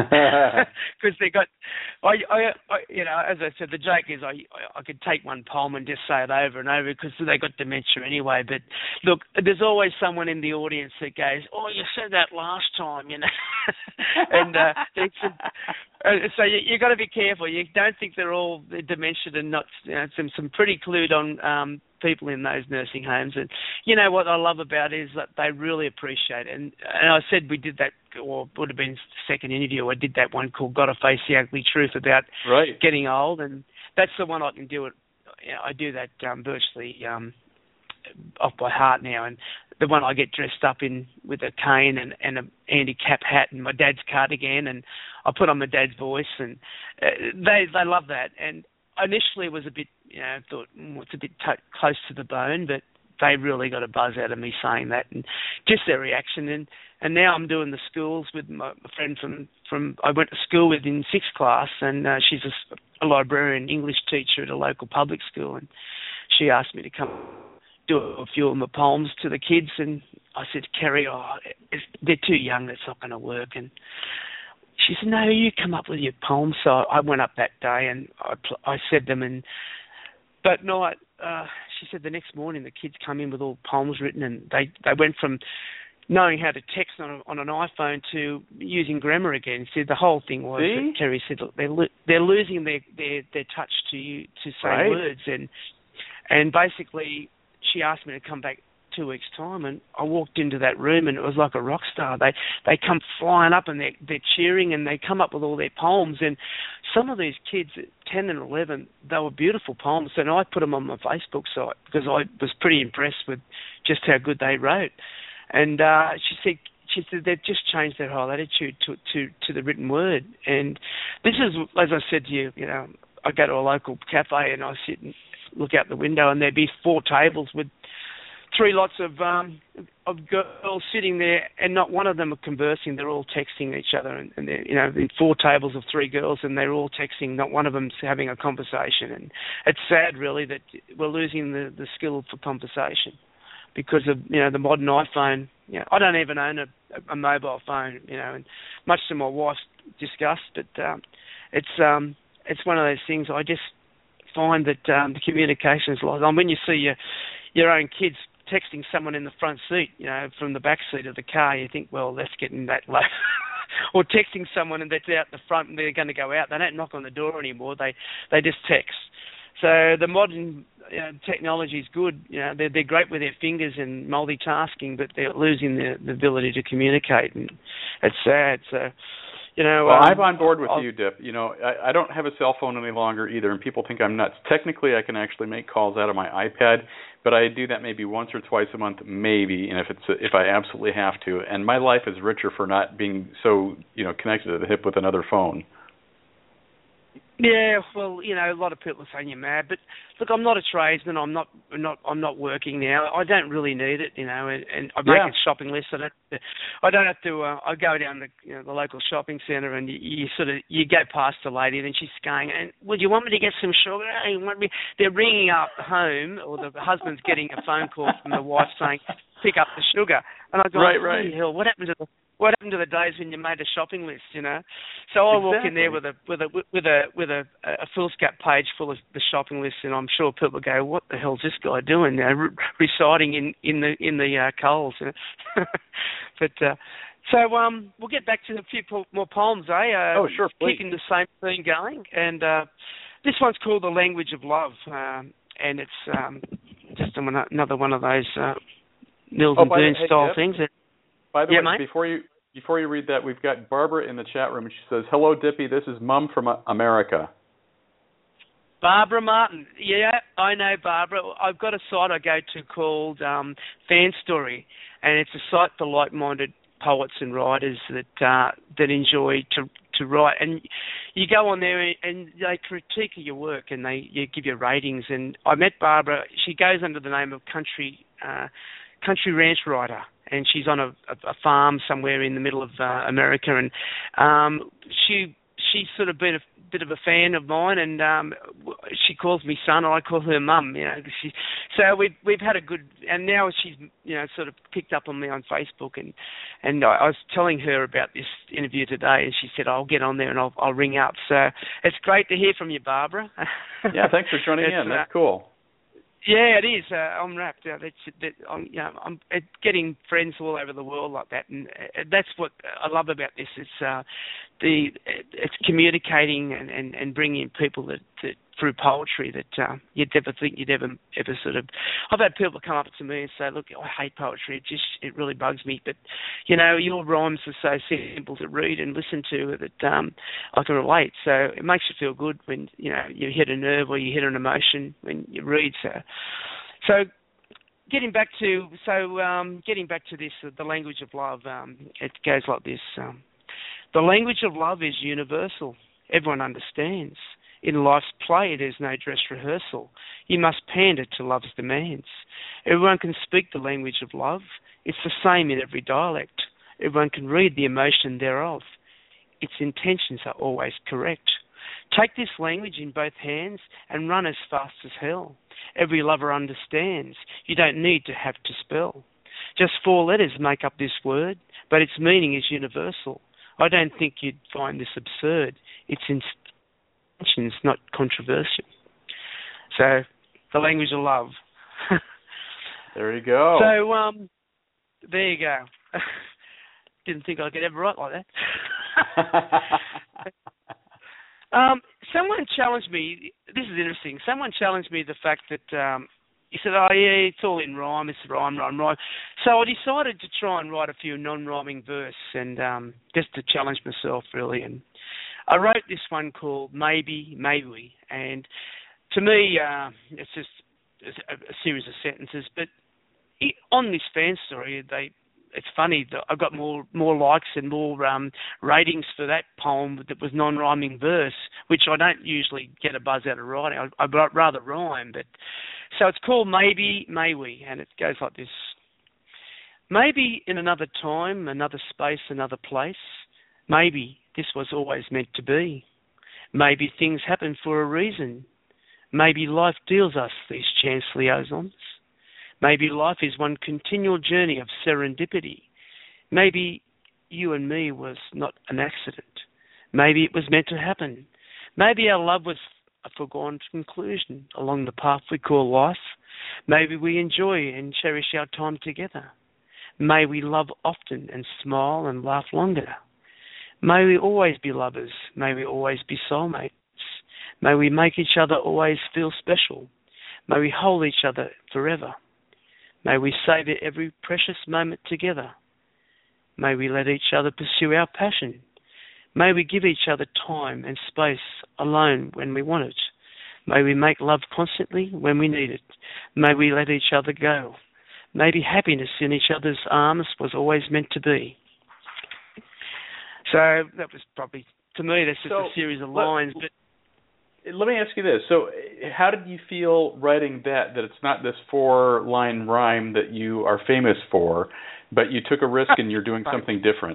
um, they got, I, I, I, you know, as I said, the joke is I, I could take one poem and just say it over and over because they got dementia anyway. But look, there's always someone in the audience that goes, "Oh, you said that last time," you know, and uh, it's, uh, so you you got to be careful. You don't think they're all dementia and not, you know, some some pretty clued on. Um, people in those nursing homes. And you know what I love about it is that they really appreciate it. And, and I said we did that, or would have been the second interview, I did that one called Gotta Face the Ugly Truth about right. getting old, and that's the one I can do it. You know, I do that um, virtually um, off by heart now, and the one I get dressed up in with a cane and, and an Andy Cap hat and my dad's cardigan, and I put on my dad's voice, and uh, they they love that. And initially it was a bit, you know, thought mm, it's a bit t- close to the bone, but they really got a buzz out of me saying that, and just their reaction. And, and now I'm doing the schools with my, my friend from, from I went to school with in sixth class, and uh, she's a, a librarian, English teacher at a local public school, and she asked me to come do a few of my poems to the kids, and I said, Kerry, oh, they're too young, that's not going to work. And she said, no, you come up with your poems. So I went up that day and I, I said them. And but night, uh, she said the next morning the kids come in with all poems written, and they, they went from knowing how to text on, a, on an iPhone to using grammar again. So the whole thing was, that Kerry said, look, they're, lo- they're losing their, their, their touch to you to say right. words. And and basically she asked me to come back two weeks' time, and I walked into that room, and it was like a rock star. They they come flying up, and they're, they're cheering, and they come up with all their poems. And some of these kids, at ten and eleven, they were beautiful poems, and I put them on my Facebook site because I was pretty impressed with just how good they wrote. And uh, she said, she said they've just changed their whole attitude to to to the written word. And this is, as I said to you, you know, I go to a local cafe and I sit and look out the window, and there'd be four tables with three lots of um, of girls sitting there, and not one of them are conversing. They're all texting each other, and, and they're, you know, in four tables of three girls, and they're all texting. Not one of them's having a conversation, and it's sad, really, that we're losing the, the skill for conversation because of, you know, the modern iPhone. You know, I don't even own a, a mobile phone, you know, and much to my wife's disgust, but um, it's um, it's one of those things. I just find that um, the communication is lost. I mean, when you see your your own kids texting someone in the front seat, you know, from the back seat of the car, you think, well, that's getting that low. Or texting someone and that's out the front and they're going to go out. They don't knock on the door anymore. They they just text. So the modern, you know, technology is good. You know, they're, they're great with their fingers and multitasking, but they're losing the, the ability to communicate, and it's sad. So, you know, well, um, I'm on board with I'll, you, Dip. You know, I, I don't have a cell phone any longer either, and people think I'm nuts. Technically, I can actually make calls out of my iPad, but I do that maybe once or twice a month, maybe, and if it's if I absolutely have to. And my life is richer for not being so, you know, connected to the hip with another phone. Yeah, well, you know, a lot of people are saying you're mad, but look, I'm not a tradesman. I'm not, not, I'm not working now. I don't really need it, you know. And, and I make yeah. a shopping list. I don't, I don't have to. Uh, I go down the, you know, the local shopping centre, and you, you sort of you go past the lady, and she's going, "And would you want me to get some sugar?" Hey, you want me? They're ringing up home, or the husband's getting a phone call from the wife saying, "Pick up the sugar." And I go, right, right. "Holy hell, what happened to the?" What happened to the days when you made a shopping list, you know? So I exactly. walk in there with a with a with a with a, a foolscap page full of the shopping list, and I'm sure people go, "What the hell's this guy doing now, re- reciting in in the in the uh, Coles?" You know? But uh, so um, we'll get back to a few po- more poems, eh? Uh, oh, sure, please. Keeping the same thing going, and uh, this one's called "The Language of Love," um, and it's um, just another one of those uh, Mills oh, and Boon hey, style Deb, things. That, By the yeah, way, mate? before you before you read that, we've got Barbara in the chat room, and she says, "Hello, Dippy. This is Mum from uh, America." Barbara Martin. Yeah, I know Barbara. I've got a site I go to called um, Fan Story, and it's a site for like-minded poets and writers that uh, that enjoy to to write. And you go on there and they critique your work, and they you give you ratings. And I met Barbara. She goes under the name of Country uh, Country Ranch Writer, and she's on a, a, a farm somewhere in the middle of uh, America. And um, she she's sort of been a bit of a fan of mine, and um, she calls me son, or I call her mum. You know, she, so we've we've had a good, and now she's you know sort of picked up on me on Facebook, and and I, I was telling her about this interview today, and she said I'll get on there and I'll I'll ring up. So it's great to hear from you, Barbara. Yeah, thanks for joining in. That's uh, cool. Yeah, it is. Uh, I'm wrapped. Uh, that's, that, I'm, you know, I'm uh, getting friends all over the world like that, and uh, that's what I love about this. It's uh, the it's communicating and, and, and bringing people that, that through poetry that uh, you'd never think you'd ever ever sort of. I've had people come up to me and say, "Look, I hate poetry. It just it really bugs me." But you know, your rhymes are so simple to read and listen to that um, I can relate. So it makes you feel good when you know you hit a nerve or you hit an emotion when you read. So, so getting back to so um, getting back to this, uh, the language of love. Um, it goes like this: um, the language of love is universal. Everyone understands. In life's play, there's no dress rehearsal. You must pander to love's demands. Everyone can speak the language of love. It's the same in every dialect. Everyone can read the emotion thereof. Its intentions are always correct. Take this language in both hands and run as fast as hell. Every lover understands. You don't need to have to spell. Just four letters make up this word, but its meaning is universal. I don't think you'd find this absurd. It's in intentions, not controversial. So, the language of love. There you go. So, um, there you go. Didn't think I could ever write like that. um, someone challenged me. This is interesting. Someone challenged me the fact that um, he said, oh, yeah, it's all in rhyme. It's rhyme, rhyme, rhyme. So I decided to try and write a few non-rhyming verse and um, just to challenge myself, really. And I wrote this one called Maybe, Maybe. And to me, uh, it's just a, a series of sentences. But it, on this fan story, they it's funny that I got more more likes and more um, ratings for that poem that was non-rhyming verse, which I don't usually get a buzz out of writing. I, I'd rather rhyme. But so it's called Maybe, May We, and it goes like this. Maybe in another time, another space, another place, maybe this was always meant to be. Maybe things happen for a reason. Maybe life deals us these chance liaisons. Maybe life is one continual journey of serendipity. Maybe you and me was not an accident. Maybe it was meant to happen. Maybe our love was a foregone conclusion along the path we call life. Maybe we enjoy and cherish our time together. May we love often and smile and laugh longer. May we always be lovers. May we always be soulmates. May we make each other always feel special. May we hold each other forever. May we savour every precious moment together. May we let each other pursue our passion. May we give each other time and space alone when we want it. May we make love constantly when we need it. May we let each other go. Maybe happiness in each other's arms was always meant to be. So that was probably, to me, that's just so, a series of let, lines. But let me ask you this. So how did you feel writing that, that it's not this four-line rhyme that you are famous for, but you took a risk and you're doing something different?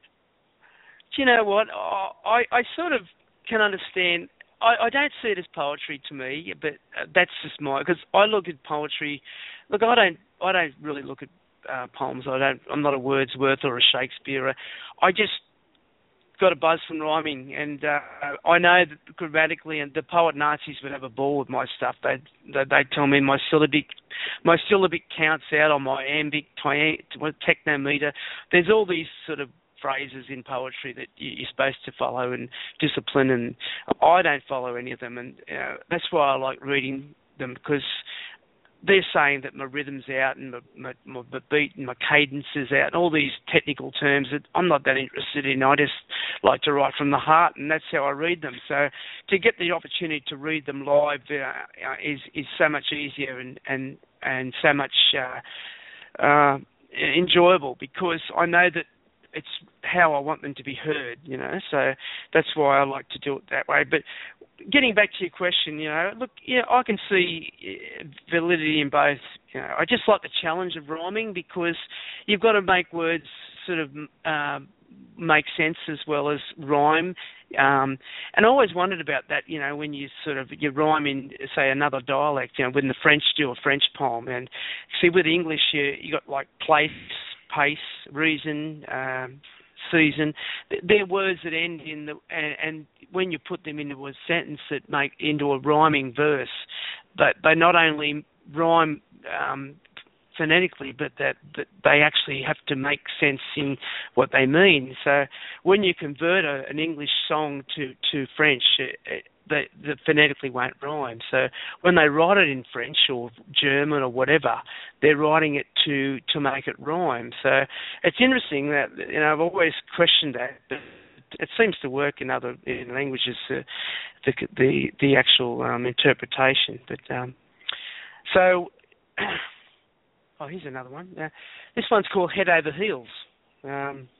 Do you know what? I, I sort of can understand. I, I don't see it as poetry to me, but that's just my, because I look at poetry. Look, I don't. I don't really look at uh, poems. I don't. I'm not a Wordsworth or a Shakespeare. I just got a buzz from rhyming, and uh, I know that grammatically, and the poet Nazis would have a ball with my stuff. They'd, they'd tell me my syllabic, my syllabic counts out on my iambic technometer. There's all these sort of phrases in poetry that you're supposed to follow and discipline, and I don't follow any of them, and uh, that's why I like reading them, because they're saying that my rhythm's out and my, my, my beat and my cadence is out, and all these technical terms that I'm not that interested in. I just like to write from the heart, and that's how I read them. So to get the opportunity to read them live uh, is is so much easier and and, and so much uh, uh, enjoyable, because I know that it's how I want them to be heard, you know. So that's why I like to do it that way. But getting back to your question, you know, look, yeah, I can see validity in both. You know, I just like the challenge of rhyming, because you've got to make words sort of uh, make sense as well as rhyme. Um, and I always wondered about that, you know, when you sort of, you rhyme in, say, another dialect, you know, when the French do a French poem. And see, with English, you, you got like place, pace, reason, um, season. They're words that end in the, and, and when you put them into a sentence that make into a rhyming verse, but they not only rhyme um, phonetically, but that, that they actually have to make sense in what they mean. So when you convert a, an English song to, to French, it, it, They, they phonetically won't rhyme. So when they write it in French or German or whatever, they're writing it to, to make it rhyme. So it's interesting that, you know, I've always questioned that, but it seems to work in other in languages, uh, the the the actual um, interpretation. But um, so, oh, here's another one. Uh, this one's called Head Over Heels. Um,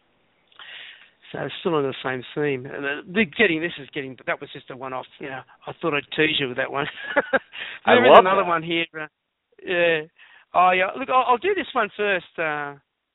So it's still on the same theme. The getting this is getting, but that was just a one-off. You know, I thought I'd tease you with that one. I there love is another that. one here. Uh, yeah. Oh yeah. Look, I'll, I'll do this one first. Uh,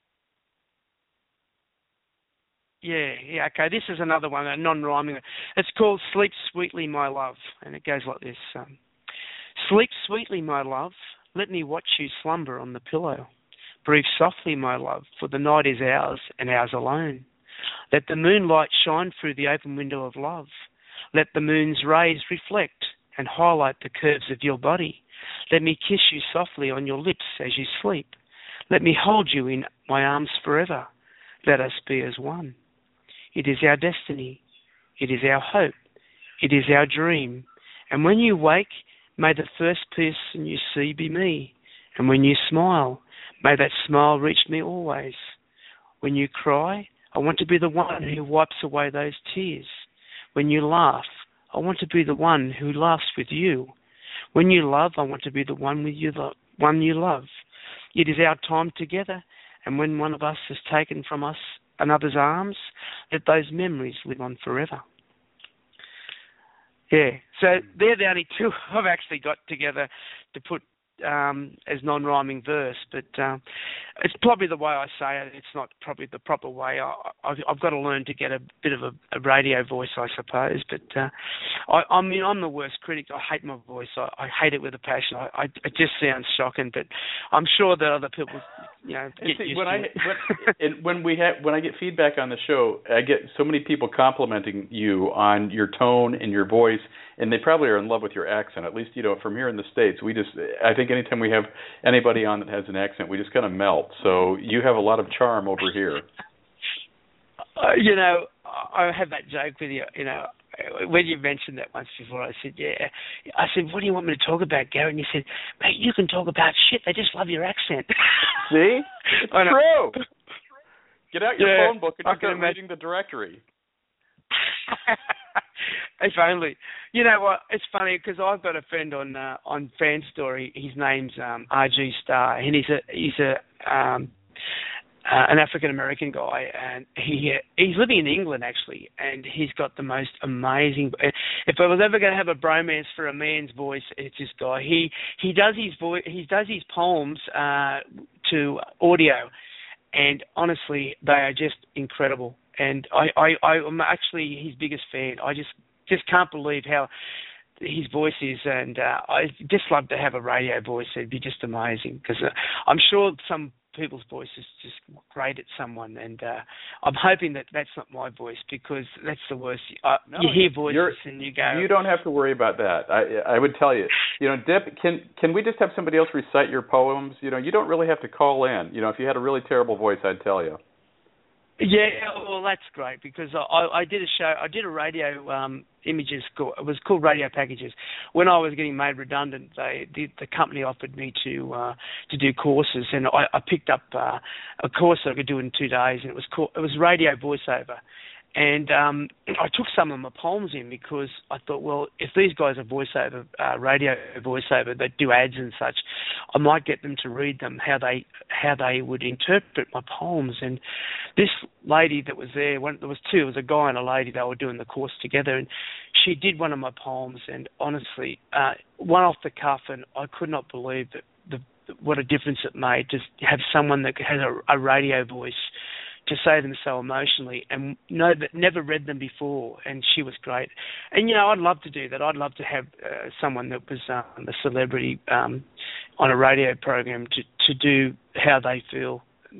yeah. Yeah. Okay. This is another one, a non-rhyming. It's called "Sleep Sweetly, My Love," and it goes like this: um, Sleep sweetly, my love. Let me watch you slumber on the pillow. Breathe softly, my love, for the night is ours and ours alone. Let the moonlight shine through the open window of love. Let the moon's rays reflect and highlight the curves of your body. Let me kiss you softly on your lips as you sleep. Let me hold you in my arms forever. Let us be as one. It is our destiny. It is our hope. It is our dream. And when you wake, may the first person you see be me. And when you smile, may that smile reach me always. When you cry, I want to be the one who wipes away those tears. When you laugh, I want to be the one who laughs with you. When you love, I want to be the one with you, the one you love. It is our time together, and when one of us is taken from us another's arms, let those memories live on forever. Yeah, so they're the only two I've actually got together to put um, as non-rhyming verse, but um, it's probably the way I say it. It's not probably the proper way. I, I've, I've got to learn to get a bit of a, a radio voice, I suppose. But uh, I, I mean, I'm the worst critic. I hate my voice. I, I hate it with a passion. I, I, it just sounds shocking, but I'm sure that other people, you know, get see, used when to I, it. when, and when we have when I get feedback on the show, I get so many people complimenting you on your tone and your voice, and they probably are in love with your accent. At least, you know, from here in the States, we just, I think anytime we have anybody on that has an accent, we just kind of melt. So you have a lot of charm over here. Uh, you know, I have that joke with you, you know, when you mentioned that once before, I said, yeah. I said, what do you want me to talk about, Gary? And you said, mate, you can talk about shit. They just love your accent. See? It's true. Get out your yeah, phone book and start reading the directory. If only. You know what? It's funny because I've got a friend on uh, on Fan Story. His name's um, R G Star, and he's a he's a um, uh, an African American guy, and he uh, he's living in England actually, and he's got the most amazing. If I was ever going to have a bromance for a man's voice, it's this guy. He he does his voice. He does his poems uh, to audio, and honestly, they are just incredible. And I, I, I'm actually his biggest fan. I just, just can't believe how his voice is, and uh, I just love to have a radio voice. It'd be just amazing because uh, I'm sure some people's voice is just great at someone, and uh, I'm hoping that that's not my voice because that's the worst. Uh, no, you hear voices and you go. You don't have to worry about that. I, I would tell you, you know, Dip, can can we just have somebody else recite your poems? You know, you don't really have to call in. You know, if you had a really terrible voice, I'd tell you. Yeah, well, that's great because I, I did a show, I did a radio um, images, it was called Radio Packages. When I was getting made redundant, they, the, the company offered me to uh, to do courses, and I, I picked up uh, a course that I could do in two days, and it was called, it was radio voiceover. And um, I took some of my poems in because I thought, well, if these guys are voiceover, uh, radio voiceover, that do ads and such, I might get them to read them how they how they would interpret my poems. And this lady that was there, one, there was two, it was a guy and a lady. They were doing the course together, and she did one of my poems. And honestly, uh, one off the cuff, and I could not believe that the, what a difference it made to have someone that has a, a radio voice to say them so emotionally, and know that never read them before, and she was great. And, you know, I'd love to do that. I'd love to have uh, someone that was um, a celebrity um, on a radio program to, to do how they feel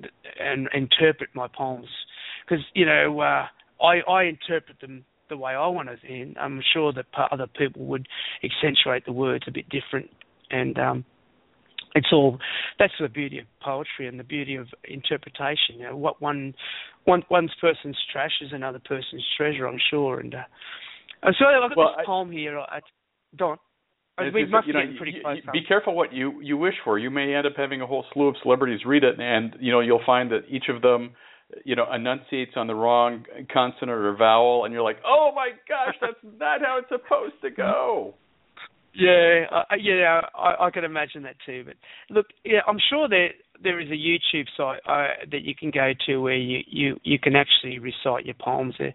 and interpret my poems. Because, you know, uh, I, I interpret them the way I want it, and I'm sure that other people would accentuate the words a bit different. And um, it's all, that's the beauty of poetry and the beauty of interpretation. You know, what one, one one's person's trash is another person's treasure, I'm sure. And uh, so I've got well, this I, poem here. I, Don, we just, must you know, get pretty you, close. You, be careful what you, you wish for. You may end up having a whole slew of celebrities read it, and you know you'll find that each of them, you know, enunciates on the wrong consonant or vowel, and you're like, oh my gosh, that's not how it's supposed to go. Yeah, uh, yeah, I, I can imagine that too. But look, yeah, I'm sure there there is a YouTube site uh, that you can go to where you, you, you can actually recite your poems. Uh,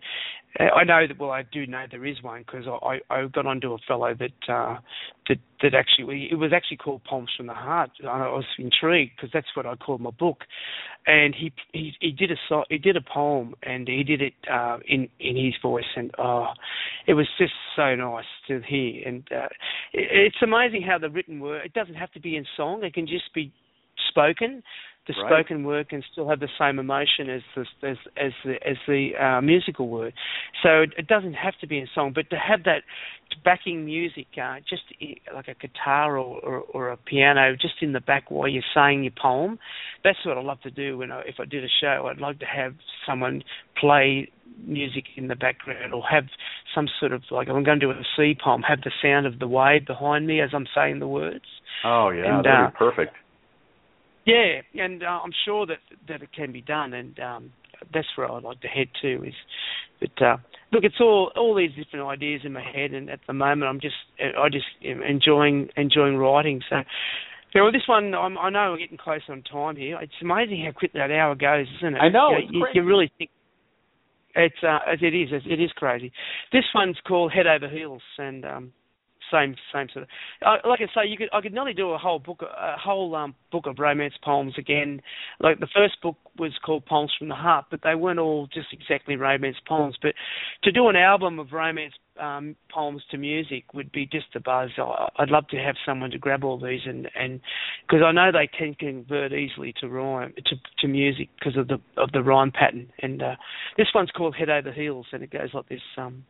I know that. Well, I do know there is one because I, I got onto a fellow that uh, that that actually it was actually called Poems from the Heart. I was intrigued because that's what I called my book, and he he, he did a he did a poem and he did it uh, in in his voice, and oh, it was just so nice to hear. And uh, it, it's amazing how the written word, it doesn't have to be in song; it can just be spoken. The right. spoken word can still have the same emotion as the as as the, as the uh, musical word. So it, it doesn't have to be a song, but to have that backing music, uh, just like a guitar or, or, or a piano, just in the back while you're saying your poem, that's what I love to do. When I, if I did a show, I'd like to have someone play music in the background, or have some sort of, like, I'm going to do a sea poem, have the sound of the wave behind me as I'm saying the words. Oh yeah, and, that'd uh, be perfect. Yeah, and uh, I'm sure that that it can be done, and um, that's where I'd like to head to. Is, but uh, look, it's all all these different ideas in my head, and at the moment, I'm just I just am enjoying enjoying writing. So, yeah, well, this one, I'm, I know we're getting close on time here. It's amazing how quick that hour goes, isn't it? I know, you, it's you, crazy. you really think it's uh, it is it is crazy. This one's called Head Over Heels, and um, Same, same sort of. Uh, like I say, you could, I could nearly do a whole book, a whole um, book of romance poems again. Like the first book was called Poems from the Heart, but they weren't all just exactly romance poems. But to do an album of romance um, poems to music would be just a buzz. I, I'd love to have someone to grab all these, and and because I know they can convert easily to rhyme to to music because of the of the rhyme pattern. And uh, this one's called Head Over Heels, and it goes like this. Um,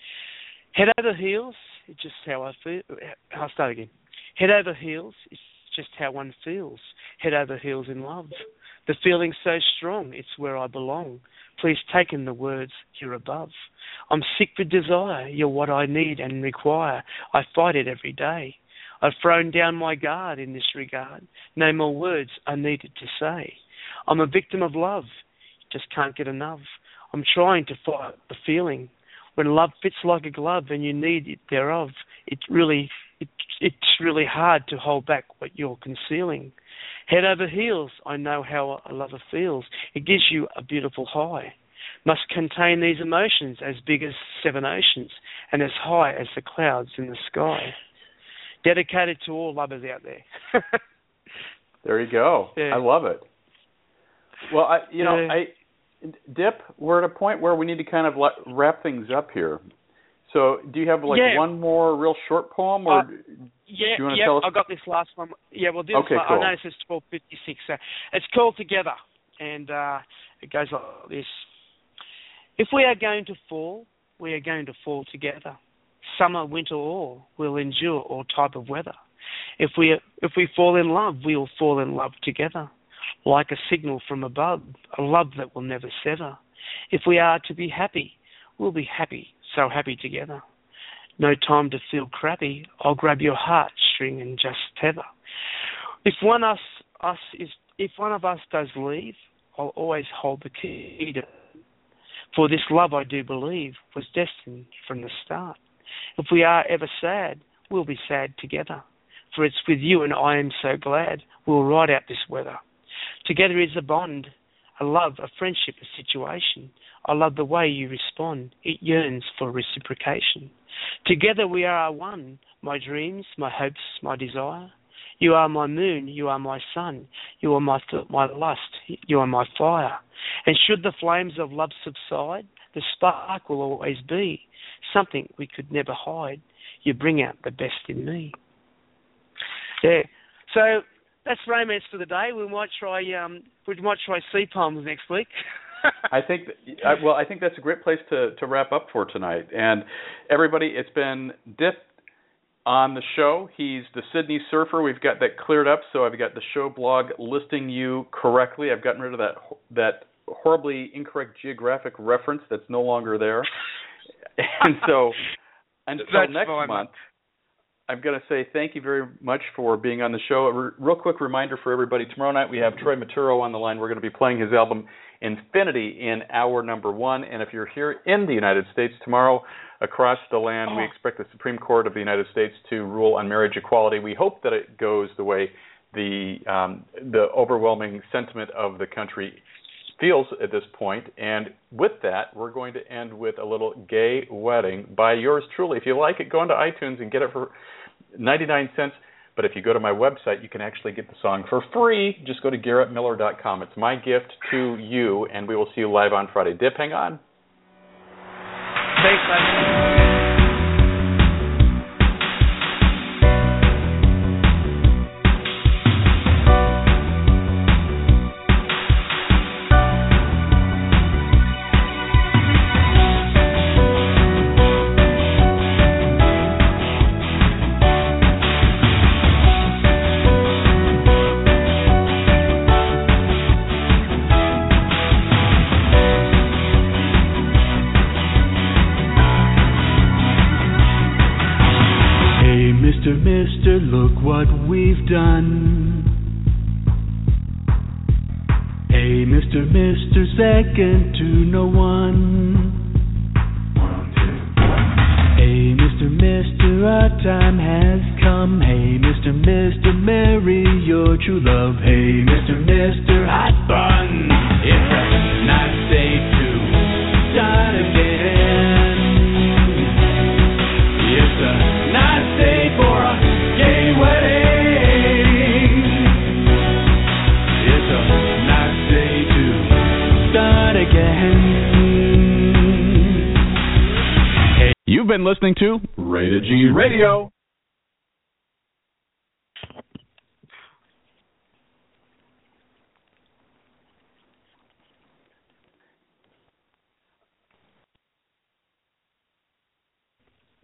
Head over heels, it's just how I feel. I'll start again. Head over heels, it's just how one feels. Head over heels in love. The feeling's so strong, it's where I belong. Please take in the words here above. I'm sick with desire, you're what I need and require. I fight it every day. I've thrown down my guard in this regard. No more words I needed to say. I'm a victim of love, just can't get enough. I'm trying to fight the feeling. When love fits like a glove and you need it thereof, it really, it, it's really hard to hold back what you're concealing. Head over heels, I know how a lover feels. It gives you a beautiful high. Must contain these emotions as big as seven oceans and as high as the clouds in the sky. Dedicated to all lovers out there. There you go. Yeah. I love it. Well, I, you know, yeah. I. Dip, we're at a point where we need to kind of let, wrap things up here. So, do you have like yeah. one more real short poem, or uh, yeah, do you want to yeah, tell us? I got this last one. Yeah, well, this okay, one, cool. I noticed it's twelve fifty-six. So it's called Together, and uh, it goes like this: If we are going to fall, we are going to fall together. Summer, winter, all will endure all type of weather. If we if we fall in love, we will fall in love together. Like a signal from above, a love that will never sever. If we are to be happy, we'll be happy, so happy together. No time to feel crappy, I'll grab your heartstring and just tether. If one us us is if one of us does leave, I'll always hold the key to. For this love I do believe was destined from the start. If we are ever sad, we'll be sad together. For it's with you and I am so glad we'll ride out this weather. Together is a bond, a love, a friendship, a situation. I love the way you respond. It yearns for reciprocation. Together we are one, my dreams, my hopes, my desire. You are my moon, you are my sun, you are my th- my lust, you are my fire. And should the flames of love subside, the spark will always be something we could never hide. You bring out the best in me. Yeah. So that's romance for the day. We might try. Um, we might try sea poems next week. I think. I, well, I think that's a great place to, to wrap up for tonight. And everybody, it's been Dip on the show. He's the Sydney Surfer. We've got that cleared up, so I've got the show blog listing you correctly. I've gotten rid of that that horribly incorrect geographic reference that's no longer there. And so, until that's next fine. month. I'm going to say thank you very much for being on the show. A re- real quick reminder for everybody, tomorrow night we have Troy Maturo on the line. We're going to be playing his album Infinity in hour number one. And if you're here in the United States tomorrow, across the land, oh. we expect the Supreme Court of the United States to rule on marriage equality. We hope that it goes the way the um, the overwhelming sentiment of the country feels at this point. And with that, we're going to end with a little Gay Wedding by yours truly. If you like it, go into iTunes and get it for ninety-nine cents. But if you go to my website, you can actually get the song for free. Just go to garrett miller dot com. It's my gift to you, and we will see you live on Friday. Dip, hang on. Thanks, man. what we've done. Hey, Mister Mister Second to no one. Hey, Mister Mister, our time has come. Hey, Mister Mister, marry your true love. Hey, Mister Mister Hot Bun, it's a nice day to start again. It's a nice day for a gay wedding. It's a nice day to start again. You've been listening to Rated G Radio.